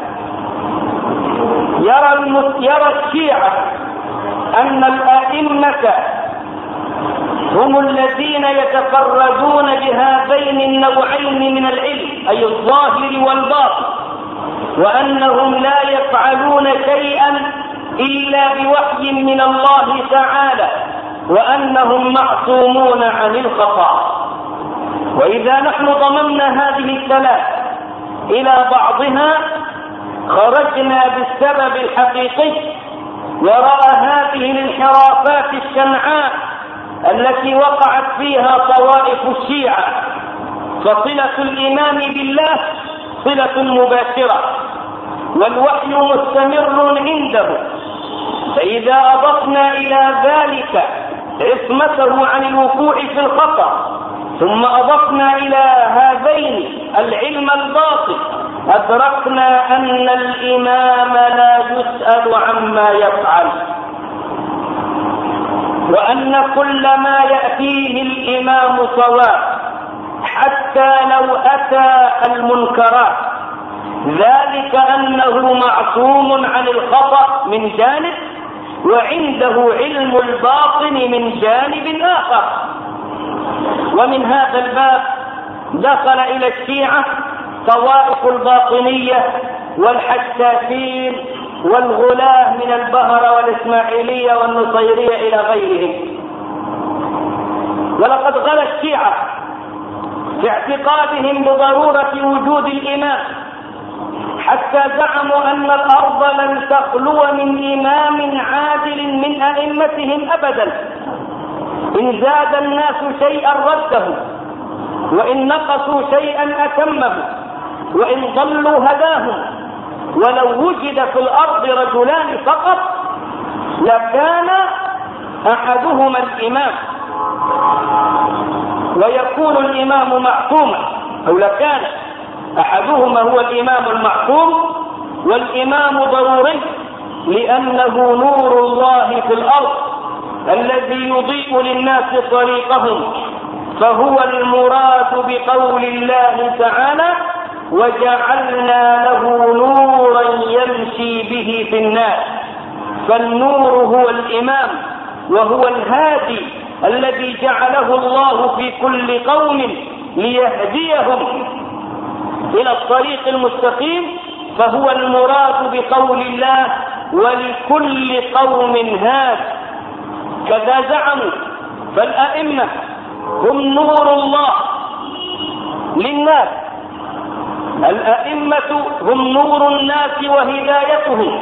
يرى الشيعة أن الأئمة هم الذين يتفردون بهذين النوعين من العلم، أي الظاهر والباطن، وأنهم لا يفعلون شيئا إلا بوحي من الله تعالى، وأنهم معصومون عن الخطأ. وإذا نحن ضممنا هذه الثلاث إلى بعضها خرجنا بالسبب الحقيقي وراء هذه الانحرافات الشنعاء التي وقعت فيها طوائف الشيعة. فصلة الإيمان بالله صلة مباشرة، والوحي مستمر عنده، فإذا أضفنا إلى ذلك عصمته عن الوقوع في الخطأ، ثم أضفنا إلى هذين العلم الباطن، أدركنا أن الإمام لا يسأل عما يفعل، وأن كل ما يأتيه الإمام صواب حتى لو أتى المنكرات، ذلك أنه معصوم عن الخطأ من جانب، وعنده علم الباطن من جانب آخر. ومن هذا الباب دخل إلى الشيعة طوائف الباطنية والحشاشين والغلاة من البهرة والإسماعيلية والنصيرية إلى غيرهم. ولقد غلا الشيعة في اعتقادهم بضرورة وجود الإمام، حتى زعموا أن الأرض لن تخلو من إمام عادل من أئمتهم أبدا. إن زاد الناس شيئا رده، وإن نقصوا شيئا أتمه، وإن ضلوا هداهم. ولو وجد في الأرض رجلان فقط لكان أحدهما الإمام ويكون الإمام معصوما، أو لكان أحدهما هو الإمام المعصوم، والإمام ضروري لأنه نور الله في الأرض الذي يضيء للناس طريقهم، فهو المراد بقول الله تعالى: وجعلنا له نورا يمشي به في الناس. فالنور هو الإمام، وهو الهادي الذي جعله الله في كل قوم ليهديهم إلى الطريق المستقيم، فهو المراد بقول الله: ولكل قوم هاد. كذا زعموا. فالأئمة هم نور الله للناس، الأئمة هم نور الناس وهدايتهم،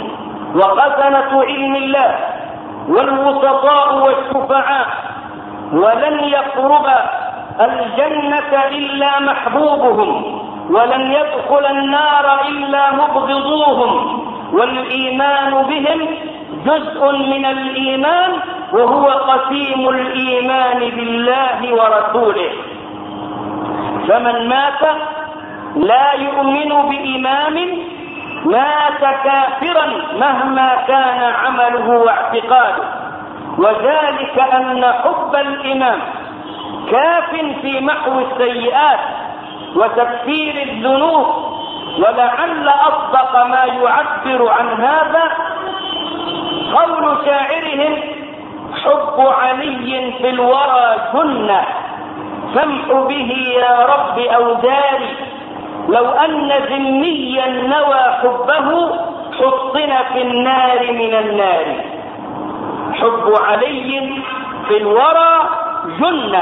وخزنة علم الله والوسطاء والشفعاء، ولن يقرب الجنة إلا محبوبهم، ولن يدخل النار إلا مبغضوهم، والإيمان بهم جزء من الإيمان، وهو قسيم الإيمان بالله ورسوله. فمن مات لا يؤمن بإمام مات كافرا مهما كان عمله واعتقاده، وذلك أن حب الإمام كاف في محو السيئات وتكفير الذنوب. ولعل أصدق ما يعبر عن هذا قول شاعرهم: حب علي في الورى جنة، فامح به يا رب أوداري، لو أن ذميا نوى حبه حصن في النار من النار. حب علي في الورى جنة،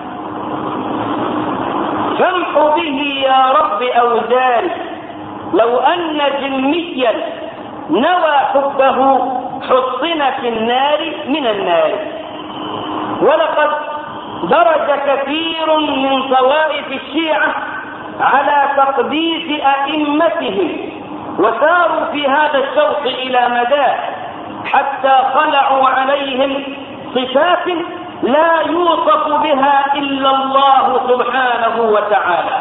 فامح به يا رب أوداري، لو أن ذميا نوى حبه حصن في النار من النار. ولقد درج كثير من طوائف الشيعة على تقديس أئمتهم، وساروا في هذا الشوق إلى مداه، حتى خلعوا عليهم صفات لا يوصف بها إلا الله سبحانه وتعالى.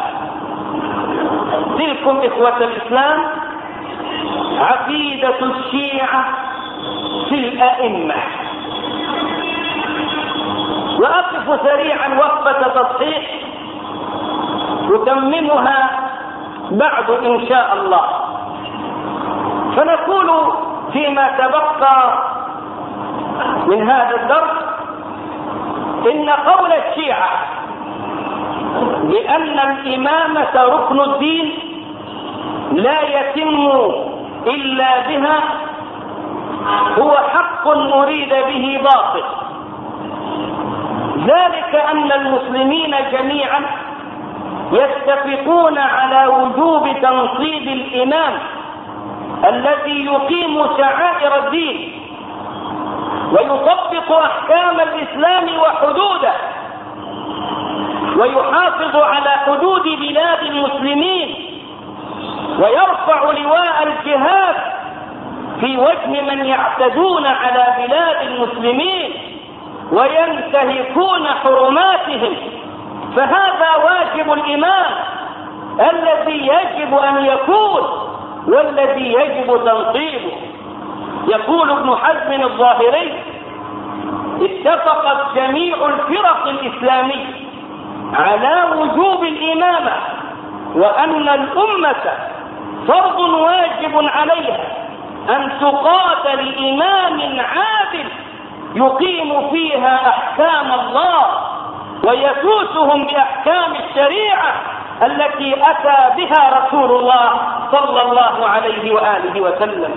تلكم إخوة الإسلام عقيدة الشيعة في الأئمة. وأقف سريعا وقفة تصحيح يتممها بعد إن شاء الله. فنقول فيما تبقى من هذا الدرس إن قول الشيعة بأن الإمامة ركن الدين لا يتم إلا بها هو حق أريد به باطل. ذلك أن المسلمين جميعا يتفقون على وجوب تنصيب الإمام الذي يقيم شعائر الدين ويطبق أحكام الإسلام وحدوده، ويحافظ على حدود بلاد المسلمين، ويرفع لواء الجهاد في وجه من يعتدون على بلاد المسلمين وينتهكون حرماتهم. فهذا واجب الإمام الذي يجب أن يكون والذي يجب تنصيبه. يقول ابن حزم الظاهري: اتفقت جميع الفرق الإسلامية على وجوب الإمامة، وأن الأمة فرض واجب عليها أن تقاتل لإمام عادل يقيم فيها أحكام الله ويسوسهم بأحكام الشريعة التي أتى بها رسول الله صلى الله عليه وآله وسلم.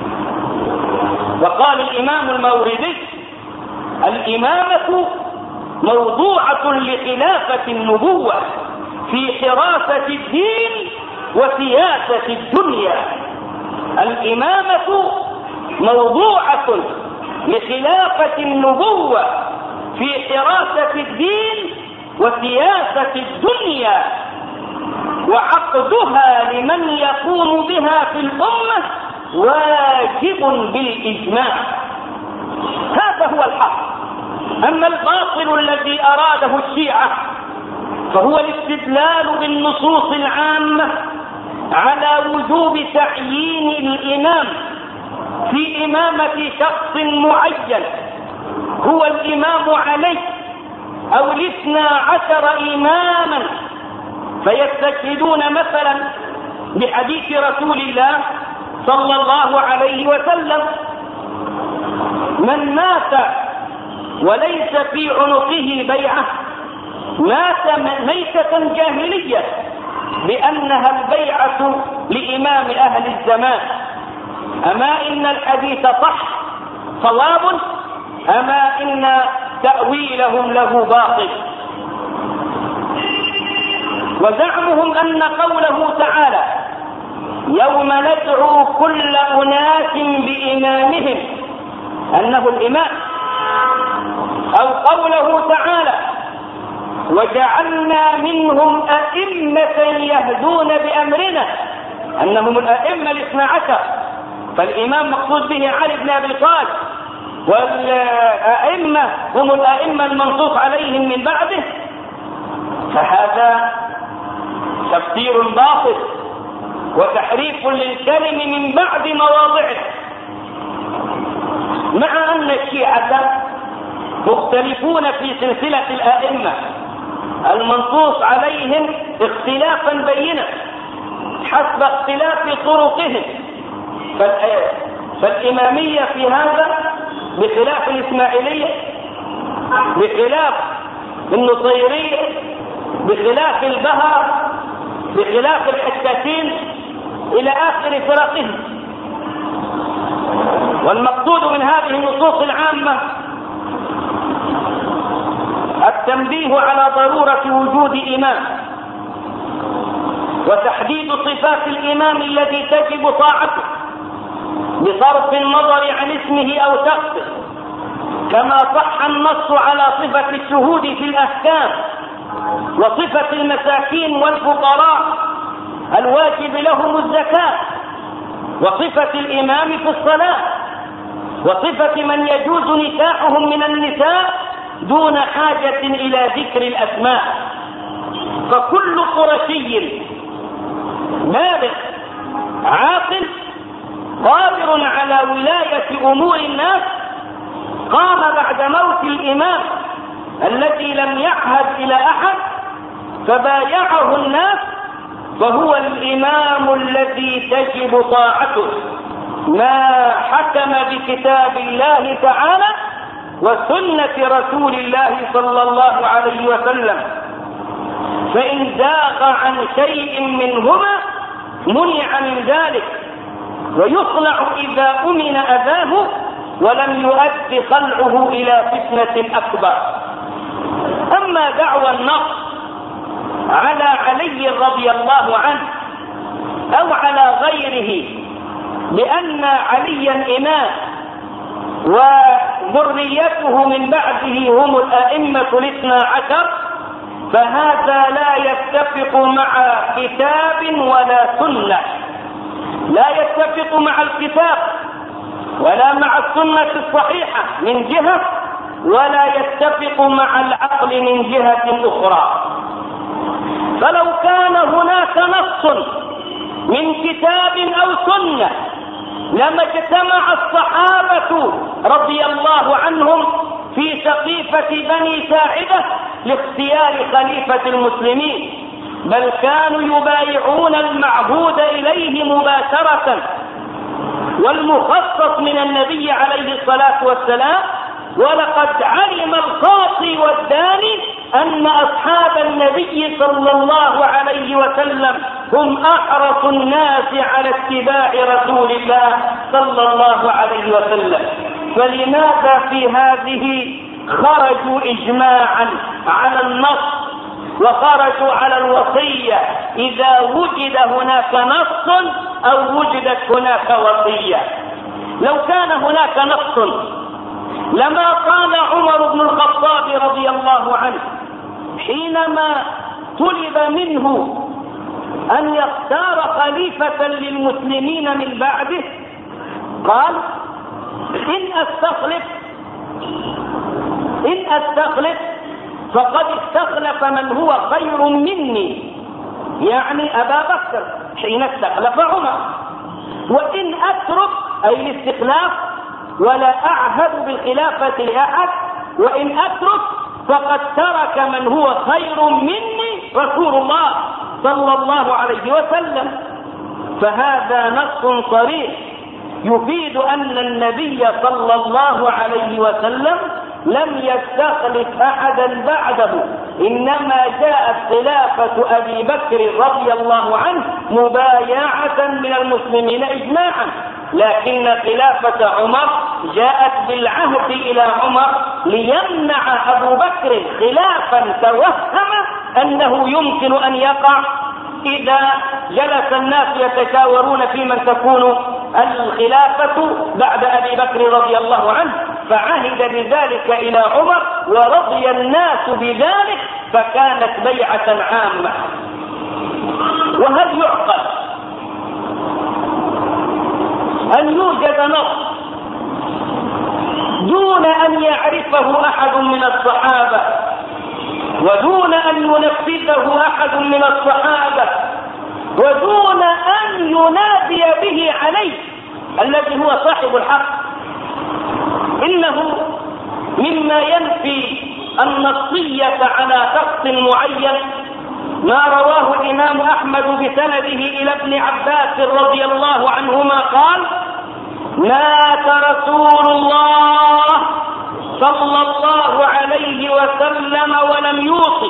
وقال الإمام الموردي: الإمامة موضوعة لخلافة النبوة في حراسة الدين وسياسة الدنيا. الإمامة موضوعة لخلافة النبوة في حراسة الدين وسياسة الدنيا، وعقدها لمن يقوم بها في الأمة واجب بالإجماع. هذا هو الحق. أما الباطل الذي أراده الشيعة فهو الاستدلال بالنصوص العامة على وجوب تعيين الإمام في إمامة شخص معين هو الإمام علي أو 12 إماما، فيستشهدون مثلا بحديث رسول الله صلى الله عليه وسلم: من مات وليس في عنقه بيعة مات ميتة جاهلية، بأنها البيعة لإمام أهل الزمان. أما إن الحديث صح صواب، أما إن تأويلهم له باطل. وزعمهم أن قوله تعالى: يوم ندعو كل أناس بإمامهم أنه الإمام، أو قوله تعالى وجعلنا منهم أئمة يهدون بأمرنا أنهم الأئمة الاثنى عشر، فالإمام مقصود به علي بن أبي طالب، والأئمة هم الأئمة المنصوص عليهم من بعده. فهذا تفسير باطل وتحريف للكلم من بعد مواضعه، مع أن الشيعة مختلفون في سلسلة الأئمة المنصوص عليهم اختلافا بينا حسب اختلاف طرقهم. فالإمامية في هذا بخلاف الإسماعيلية، بخلاف النصيرية، بخلاف البهر، بخلاف الحكتين إلى آخر فرقهم. والمقصود من هذه النصوص العامة التنبيه على ضرورة وجود إمام، وتحديد صفات الإمام الذي تجب طاعته بصرف النظر عن اسمه أو شخصه، كما صح النص على صفة الشهود في الأحكام، وصفة المساكين والفقراء الواجب لهم الزكاة، وصفة الإمام في الصلاة، وصفة من يجوز نكاحهم من النساء دون حاجة إلى ذكر الأسماء. فكل قرشي بالغ عاقل قادر على ولاية أمور الناس قام بعد موت الإمام الذي لم يعهد إلى أحد فبايعه الناس، فهو الإمام الذي تجب طاعته ما حكم بكتاب الله تعالى وسنة رسول الله صلى الله عليه وسلم. فإن زاغ عن شيء منهما منع من ذلك، ويخلع إذا أمن أذاه ولم يؤد خلعه إلى فتنة أكبر. أما دعوى النص على علي رضي الله عنه أو على غيره بأن عليا إمام وذريته من بعده هم الأئمة الاثنى عشر، فهذا لا يتفق مع كتاب ولا سنة، لا يتفق مع الكتاب ولا مع السنة الصحيحة من جهة، ولا يتفق مع العقل من جهة أخرى. فلو كان هناك نص من كتاب أو سنة لما اجتمع الصحابة رضي الله عنهم في سقيفة بني ساعدة لاختيار خليفة المسلمين، بل كانوا يبايعون المعهود إليه مباشرة والمخصص من النبي عليه الصلاة والسلام. ولقد علم القاصي والداني أن أصحاب النبي صلى الله عليه وسلم هم أحرص الناس على اتباع رسول الله صلى الله عليه وسلم. فلماذا في هذه خرجوا إجماعا على النص وخرجوا على الوصية إذا وجد هناك نص أو وجدت هناك وصية؟ لو كان هناك نص لما قال عمر بن الخطاب رضي الله عنه حينما طلب منه أن يختار خليفة للمسلمين من بعده، قال إن أستخلف فقد استخلف من هو خير مني، يعني أبا بكر حين استخلف عمر، وإن أترك أي الاستخلاف ولا أعهد بالخلافة لأحد، وإن أترك فقد ترك من هو خير مني رسول الله صلى الله عليه وسلم. فهذا نص صريح يفيد أن النبي صلى الله عليه وسلم لم يستخلف أحدا بعده، إنما جاءت خلافة أبي بكر رضي الله عنه مبايعة من المسلمين إجماعا، لكن خلافة عمر جاءت بالعهد إلى عمر ليمنع أبو بكر خلافا توهم أنه يمكن أن يقع إذا جلس الناس يتشاورون في من تكون الخلافة بعد أبي بكر رضي الله عنه، فعهد بذلك إلى عمر ورضي الناس بذلك، فكانت بيعة عامة. وهل يعقل أن يوجد نص دون أن يعرفه أحد من الصحابة ودون أن ينفذه أحد من الصحابة ودون أن ينادي به عليه الذي هو صاحب الحق؟ إنه مما ينفي النصية على شخص معين ما رواه الإمام أحمد بسنده إلى ابن عباس رضي الله عنهما قال: مات رسول الله صلى الله عليه وسلم ولم يوصي.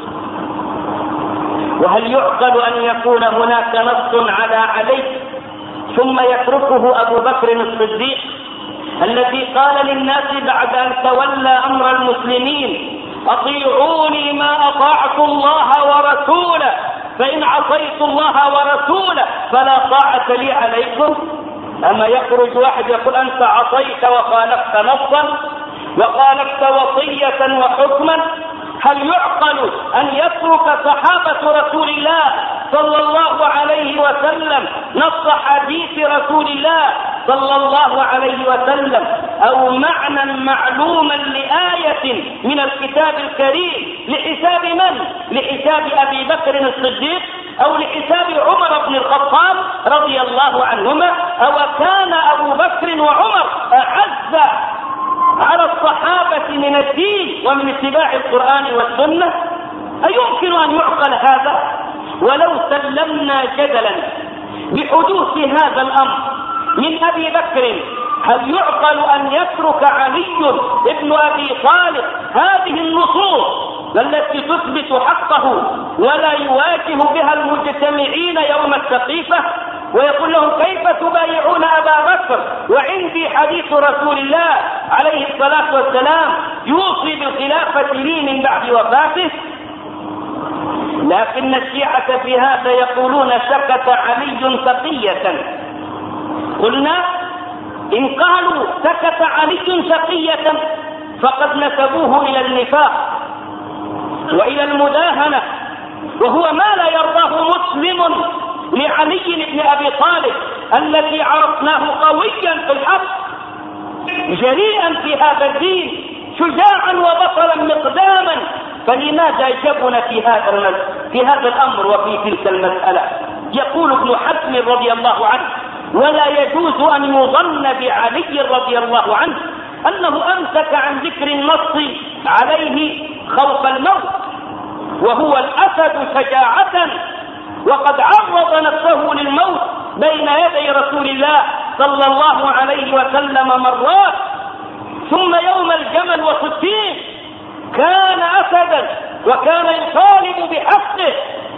وهل يعقل أن يكون هناك نص على علي ثم يتركه أبو بكر الصديق الذي قال للناس بعد أن تولى أمر المسلمين: أطيعوني ما أطعت الله ورسوله، فإن عصيت الله ورسوله فلا طاعة لي عليكم؟ أما يخرج واحد يقول أنت عصيت وخالفت نصا وخالفت وصية وحكما؟ هل يعقل أن يترك صحابة رسول الله صلى الله عليه وسلم نص حديث رسول الله صلى الله عليه وسلم أو معنى معلوما لآية من الكتاب الكريم لحساب من؟ لحساب أبي بكر الصديق أو لحساب عمر بن الخطاب رضي الله عنهما؟ أو كان أبو بكر وعمر أعز على الصحابة من الدين ومن اتباع القرآن والسنة؟ أيمكن أن يعقل هذا؟ ولو سلمنا جدلا بحدوث هذا الأمر من أبي بكر، هل يعقل أن يترك علي ابن أبي طالب هذه النصوص التي تثبت حقه ولا يواجه بها المجتمعين يوم السقيفة ويقول لهم كيف تبايعون أبا بكر وعندي حديث رسول الله عليه الصلاة والسلام يوصي بالخلافة لي من بعد وفاته؟ لكن الشيعة في هذا يقولون سكت علي تقية. قلنا إن قالوا سكت علي تقية فقد نسبوه إلى النفاق وإلى المداهنة، وهو ما لا يرضاه مسلم لعلي بن أبي طالب الذي عرفناه قويا في الحق، جريئا في هذا الدين، شجاعا وبطلا مقداما، فلماذا جبن في هذا الأمر وفي تلك المسألة؟ يقول ابن حزم رضي الله عنه: ولا يجوز أن يظن بعلي رضي الله عنه أنه أمسك عن ذكر النص عليه خوف الموت، وهو الأسد شجاعة وقد عرض نفسه للموت بين يدي رسول الله صلى الله عليه وسلم مرات، ثم يوم الجمل وصفين كان أسدا وكان يطالب بحقه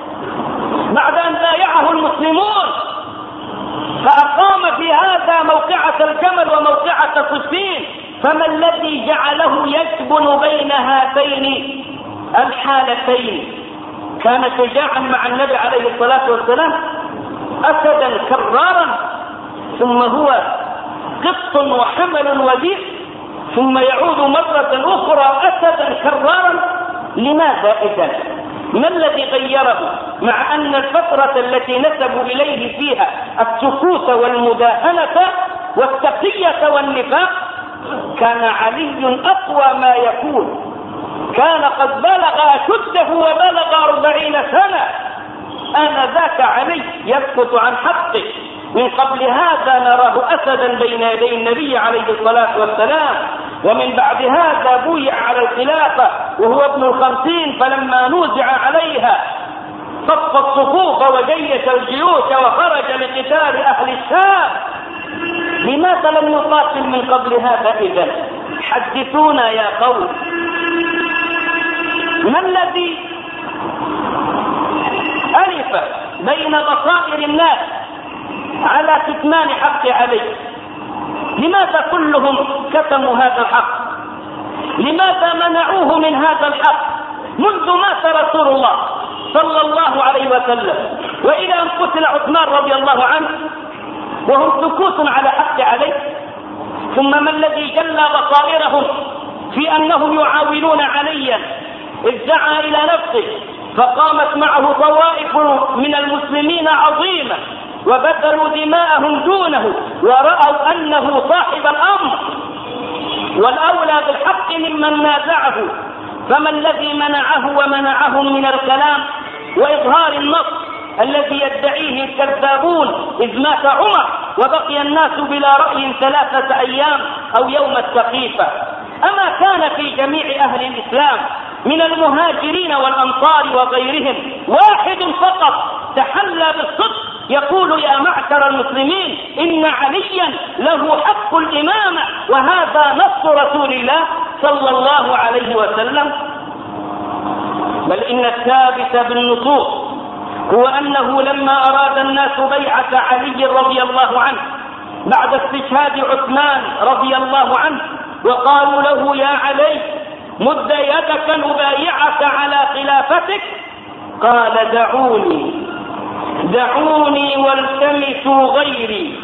بعد أن بايعه المسلمون، فأقام في هذا موقعة الجمل وموقعة صفين. فما الذي جعله يجبن بين هاتين الحالتين؟ كان شجاعا مع النبي عليه الصلاة والسلام، أسدا كرارا، ثم هو قط وحمل وذيب، ثم يعود مرة أخرى أسدا كرارا. لماذا إذن؟ ما الذي غيره؟ مع أن الفترة التي نسبوا إليه فيها السكوت والمداهنة والتقية والنفاق كان علي أقوى ما يكون، كان قد بلغ أشده وبلغ 40 سنة، آنذاك علي يسكت عن حقه. من قبل هذا نراه أسدا بين يدي النبي عليه الصلاة والسلام، ومن بعد هذا بويع على الخلافة وهو ابن 50، فلما نوزع عليها صف الصفوف وجيش الجيوش وخرج لقتال أهل الشام. لماذا لم يقاتل من قبل هذا إذن؟ حدثونا يا قوم، ما الذي ألف بين بصائر الناس على كتمان حق علي؟ لماذا كلهم كتموا هذا الحق؟ لماذا منعوه من هذا الحق منذ مات رسول الله صلى الله عليه وسلم؟ وإلى أن قتل عثمان رضي الله عنه وهم سكوت على حق عليه. ثم ما الذي جلى بصائرهم في أنهم يعاونون عليا إذ دعا إلى نفسه، فقامت معه طوائف من المسلمين عظيمة وبذلوا دماءهم دونه، ورأوا أنه صاحب الأمر والأولى بالحق ممن نازعه. فما الذي منعه ومنعهم من الكلام وإظهار النص الذي يدعيه الكذابون إذ مات عمر وبقي الناس بلا رأي 3 أيام أو يوم السقيفة؟ أما كان في جميع أهل الإسلام من المهاجرين والأنصار وغيرهم واحد فقط تحلى بالصدق يقول يا معشر المسلمين إن عليا له حق الإمامة وهذا نص رسول الله صلى الله عليه وسلم؟ بل إن الثابت بالنصوص هو أنه لما أراد الناس بيعة علي رضي الله عنه بعد استشهاد عثمان رضي الله عنه وقالوا له يا علي مد يدك نبايعك على خلافتك، قال دعوني والتمسوا غيري،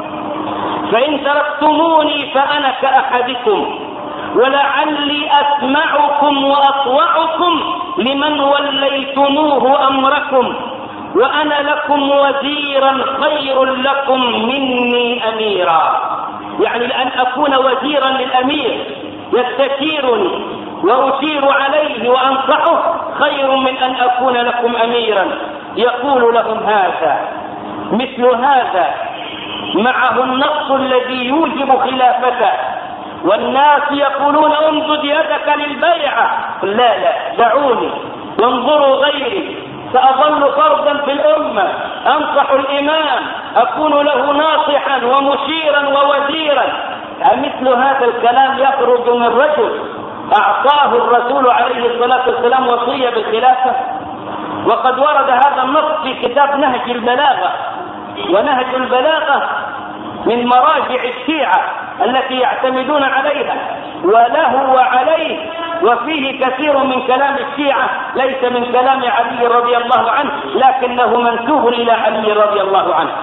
فإن تركتموني فأنا كأحدكم، ولعلي أسمعكم وأطوعكم لمن وليتموه أمركم، وأنا لكم وزيرا خير لكم مني أميرا. يعني لأن أكون وزيرا للأمير يستشيرني وأشير عليه وأنصحه خير من أن أكون لكم أميرا. يقول لهم هذا مثل هذا معه النص الذي يوجب خلافته، والناس يقولون امدد يدك للبيعة، لا دعوني وانظروا غيري، سأظل فردا في الأمة أنصح الإمام أكون له ناصحا ومشيرا ووزيرا. مثل هذا الكلام يخرج من رجل أعطاه الرسول عليه الصلاة والسلام وصية بالخلافة؟ وقد ورد هذا النص في كتاب نهج البلاغة، ونهج البلاغة من مراجع الشيعة التي يعتمدون عليها وله وعليه، وفيه كثير من كلام الشيعة ليس من كلام علي رضي الله عنه لكنه منسوب إلى علي رضي الله عنه.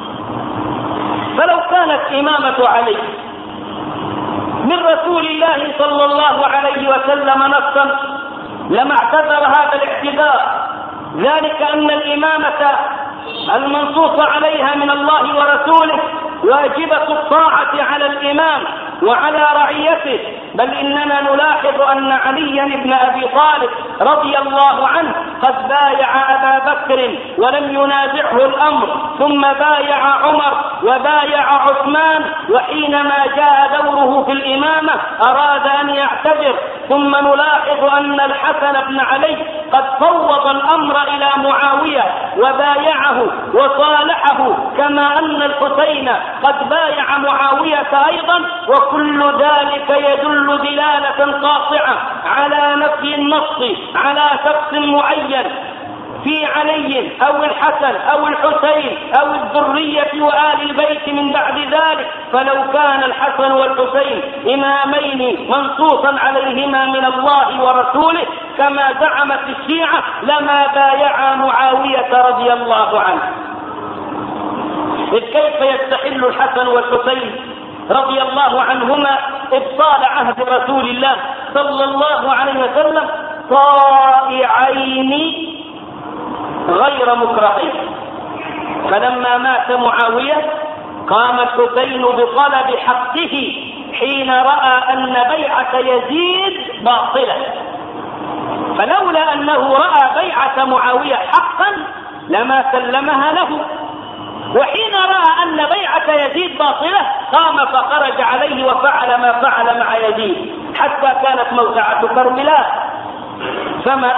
فلو كانت إمامة علي من رسول الله صلى الله عليه وسلم نصا لما اعتذر هذا الاعتذار، ذلك أن الإمامة المنصوص عليها من الله ورسوله واجبة الطاعة على الإمام وعلى رعيته. بل إننا نلاحظ أن عليا بن أبي طالب رضي الله عنه قد بايع أبا بكر ولم ينازعه الأمر، ثم بايع عمر وبايع عثمان، وحينما جاء دوره في الإمامة أراد أن يعتذر. ثم نلاحظ أن الحسن بن علي قد فوض الأمر إلى معاوية وبايعه وصالحه، كما أن الحسين قد بايع معاوية أيضا، وكل ذلك يدل دلالة قاطعة على نفي النص على شخص معين في علي أو الحسن أو الحسين أو الذرية وآل البيت من بعد ذلك. فلو كان الحسن والحسين إمامين منصوصا عليهما من الله ورسوله كما زعمت الشيعة لما بايعا معاوية رضي الله عنه. إذ كيف يستحل الحسن والحسين رضي الله عنهما إبطال عهد رسول الله صلى الله عليه وسلم طائعين غير مكرهين؟ فلما مات معاوية قام الحسين بطلب حقه حين رأى أن بيعة يزيد باطلة، فلولا أنه رأى بيعة معاوية حقا لما سلمها له، وحين رأى أن بيعة يزيد باطلة قام فخرج عليه وفعل ما فعل مع يزيد حتى كانت موقعة كربلاء. فما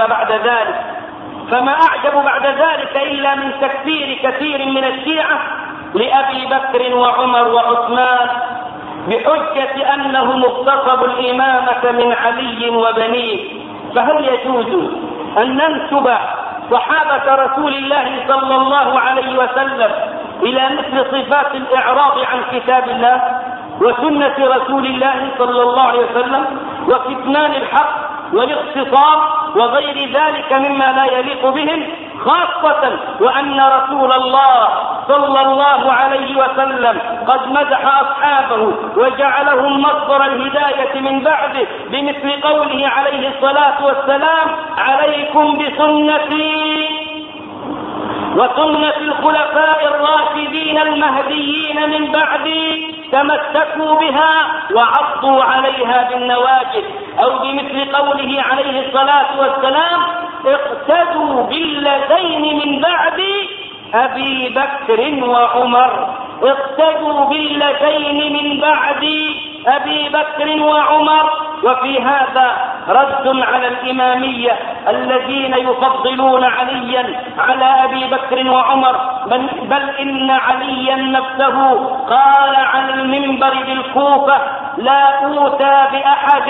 أعجب بعد ذلك إلا من تكفير كثير من الشيعة لأبي بكر وعمر وعثمان بحجة أنهم اغتصبوا الإمامة من علي وبنيه. فهل يجوز أن ننسب صحابة رسول الله صلى الله عليه وسلم إلى مثل صفات الإعراض عن كتاب الله وسنة رسول الله صلى الله عليه وسلم وكتمان الحق والاغتصاب وغير ذلك مما لا يليق بهم؟ خاصة وأن رسول الله صلى الله عليه وسلم قد مدح أصحابه وجعلهم مصدر الهداية من بعده بمثل قوله عليه الصلاة والسلام: عليكم بسنتي وسنة الخلفاء الراشدين المهديين من بعدي، تمسكوا بها وعضوا عليها بالنواجذ. أو بمثل قوله عليه الصلاة والسلام: اقتدوا بالذين من بعدي أبي بكر وعمر. اقتدوا بالذين من بعدي أبي بكر وعمر. وفي هذا رد على الإمامية الذين يفضلون عليا على أبي بكر وعمر، بل إن عليا نفسه قال عن المنبر بالكوفة: لا أوتى بأحد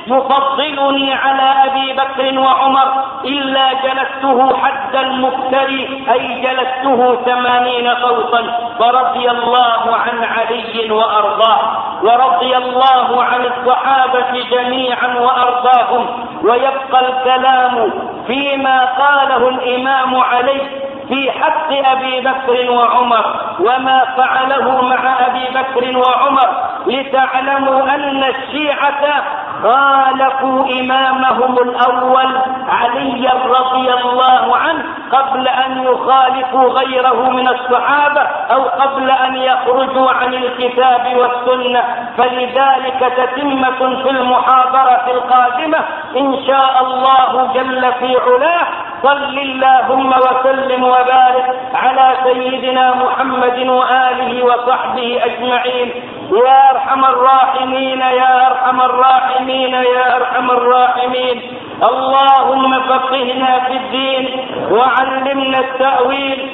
يفضلني على أبي بكر وعمر إلا جلسته حد المفتري، أي جلسته 80 صوتا. فرضي الله عن علي وأرضاه، ورضي الله عن الصحابة جميعا وأرضاهم. ويبقى الكلام فيما قاله الإمام علي في حق أبي بكر وعمر وما فعله مع أبي بكر وعمر، لتعلموا أن الشيعة خالفوا إمامهم الأول علي رضي الله عنه قبل أن يخالفوا غيره من الصحابة أو قبل أن يخرجوا عن الكتاب والسنة. فلذلك تتمة في المحاضرة القادمة إن شاء الله جل في علاه. صل اللهم وسلم وبارك على سيدنا محمد وآله وصحبه أجمعين. يا أرحم الراحمين يا أرحم الراحمين يا أرحم الراحمين. اللهم فقهنا في الدين وعلمنا التأويل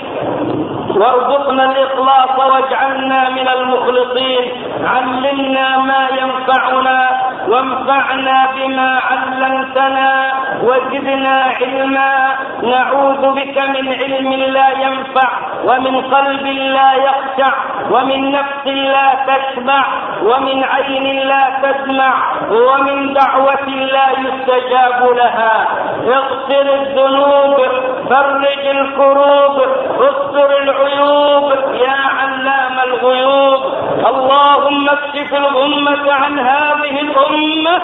وارزقنا الإخلاص واجعلنا من المخلصين. علمنا ما ينفعنا وانفعنا بما علمتنا وزدنا علما. نعوذ بك من علم لا ينفع ومن قلب لا يخشع ومن نفس لا تشبع ومن عين لا تدمع ومن دعوة لا يستجاب لها. اغفر الذنوب، فرج الكروب، استر العيوب يا علام الغيوب. اللهم اكشف الغمة عن هذه الأمة.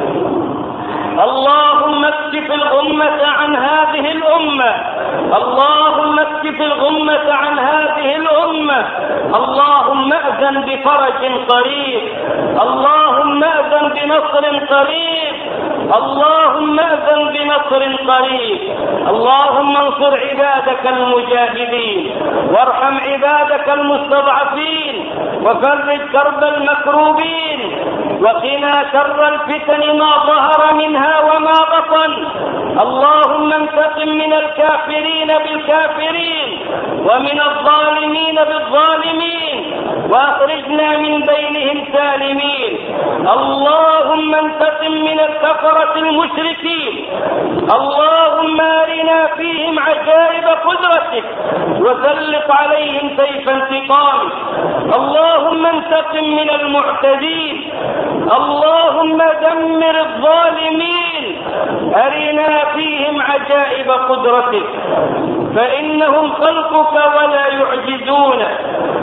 اللهم اكشف الغمة عن هذه الأمة. اللهم اكشف الغمة عن هذه الأمة. اللهم أذن بفرج قريب. اللهم أذن بنصر قريب. اللهم أذن بنصر قريب. اللهم انصر عبادك المجاهدين وارحم عبادك المستضعفين وفرج كرب المكروبين وقنا شر الفتن ما ظهر منها وما بطن. اللهم انتقم من الكافرين بالكافرين ومن الظالمين بالظالمين واخرجنا من بينهم سالمين. اللهم انتقم من الكفرة المشركين. اللهم ارنا فيهم عجائب قدرتك وسلط عليهم سيف انتقامك. اللهم انتقم من المعتدين. اللهم دمر الظالمين. أرنا فيهم عجائب قدرتك فإنهم خلقك ولا يعجزونك.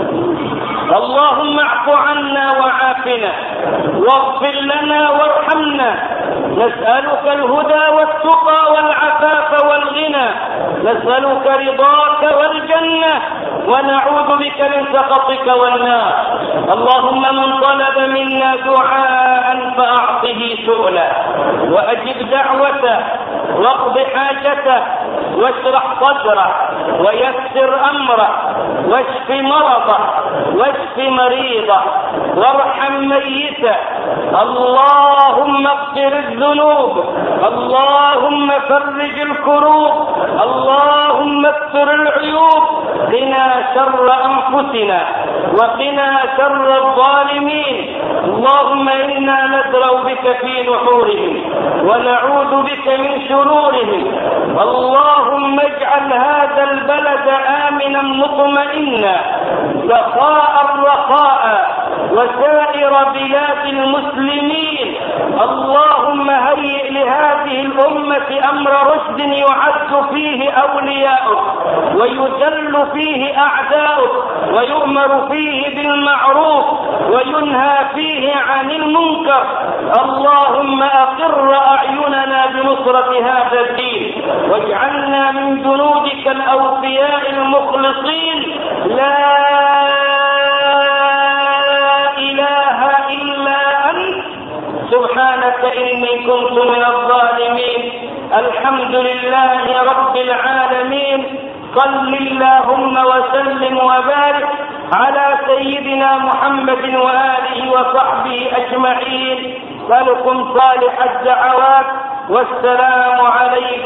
اللهم اعف عنا وعافنا واغفر لنا وارحمنا. نسألك الهدى والتقى والعفاف والغنى. نسألك رضاك والجنة ونعوذ بك من سخطك والنار. اللهم من طلب منا دعاء فأعطه سؤله وأجب دعوته واقض حاجته واشرح صدره ويسر أمره واشف مرضه واشف مريضه وارحم ميته. اللهم اغفر الذنوب. اللهم فرج الكروب. اللهم استر العيوب. قنا شر أنفسنا وقنا شر الظالمين. اللهم إنا ندرأ بك في نحورهم ونعوذ بك من شرورهم. اللهم اجعل هذا البلد آمنا مطمئنا سخاء رخاء وسائر بلاد المسلمين. اللهم هيئ لهذه الأمة أمر رشد يعز فيه أولياؤك ويذل فيه أعداؤك ويؤمر فيه بالمعروف وينهى فيه عن المنكر. اللهم أقر أعيننا بنصرة هذا الدين واجعلنا من جنودك الأوفياء المخلصين. لا إله إلا أنت سبحانك إني كنت من الظالمين. الحمد لله رب العالمين. صل اللهم وسلم وبارك على سيدنا محمد وآله وصحبه أجمعين. لكم صالح الدعوات والسلام عليكم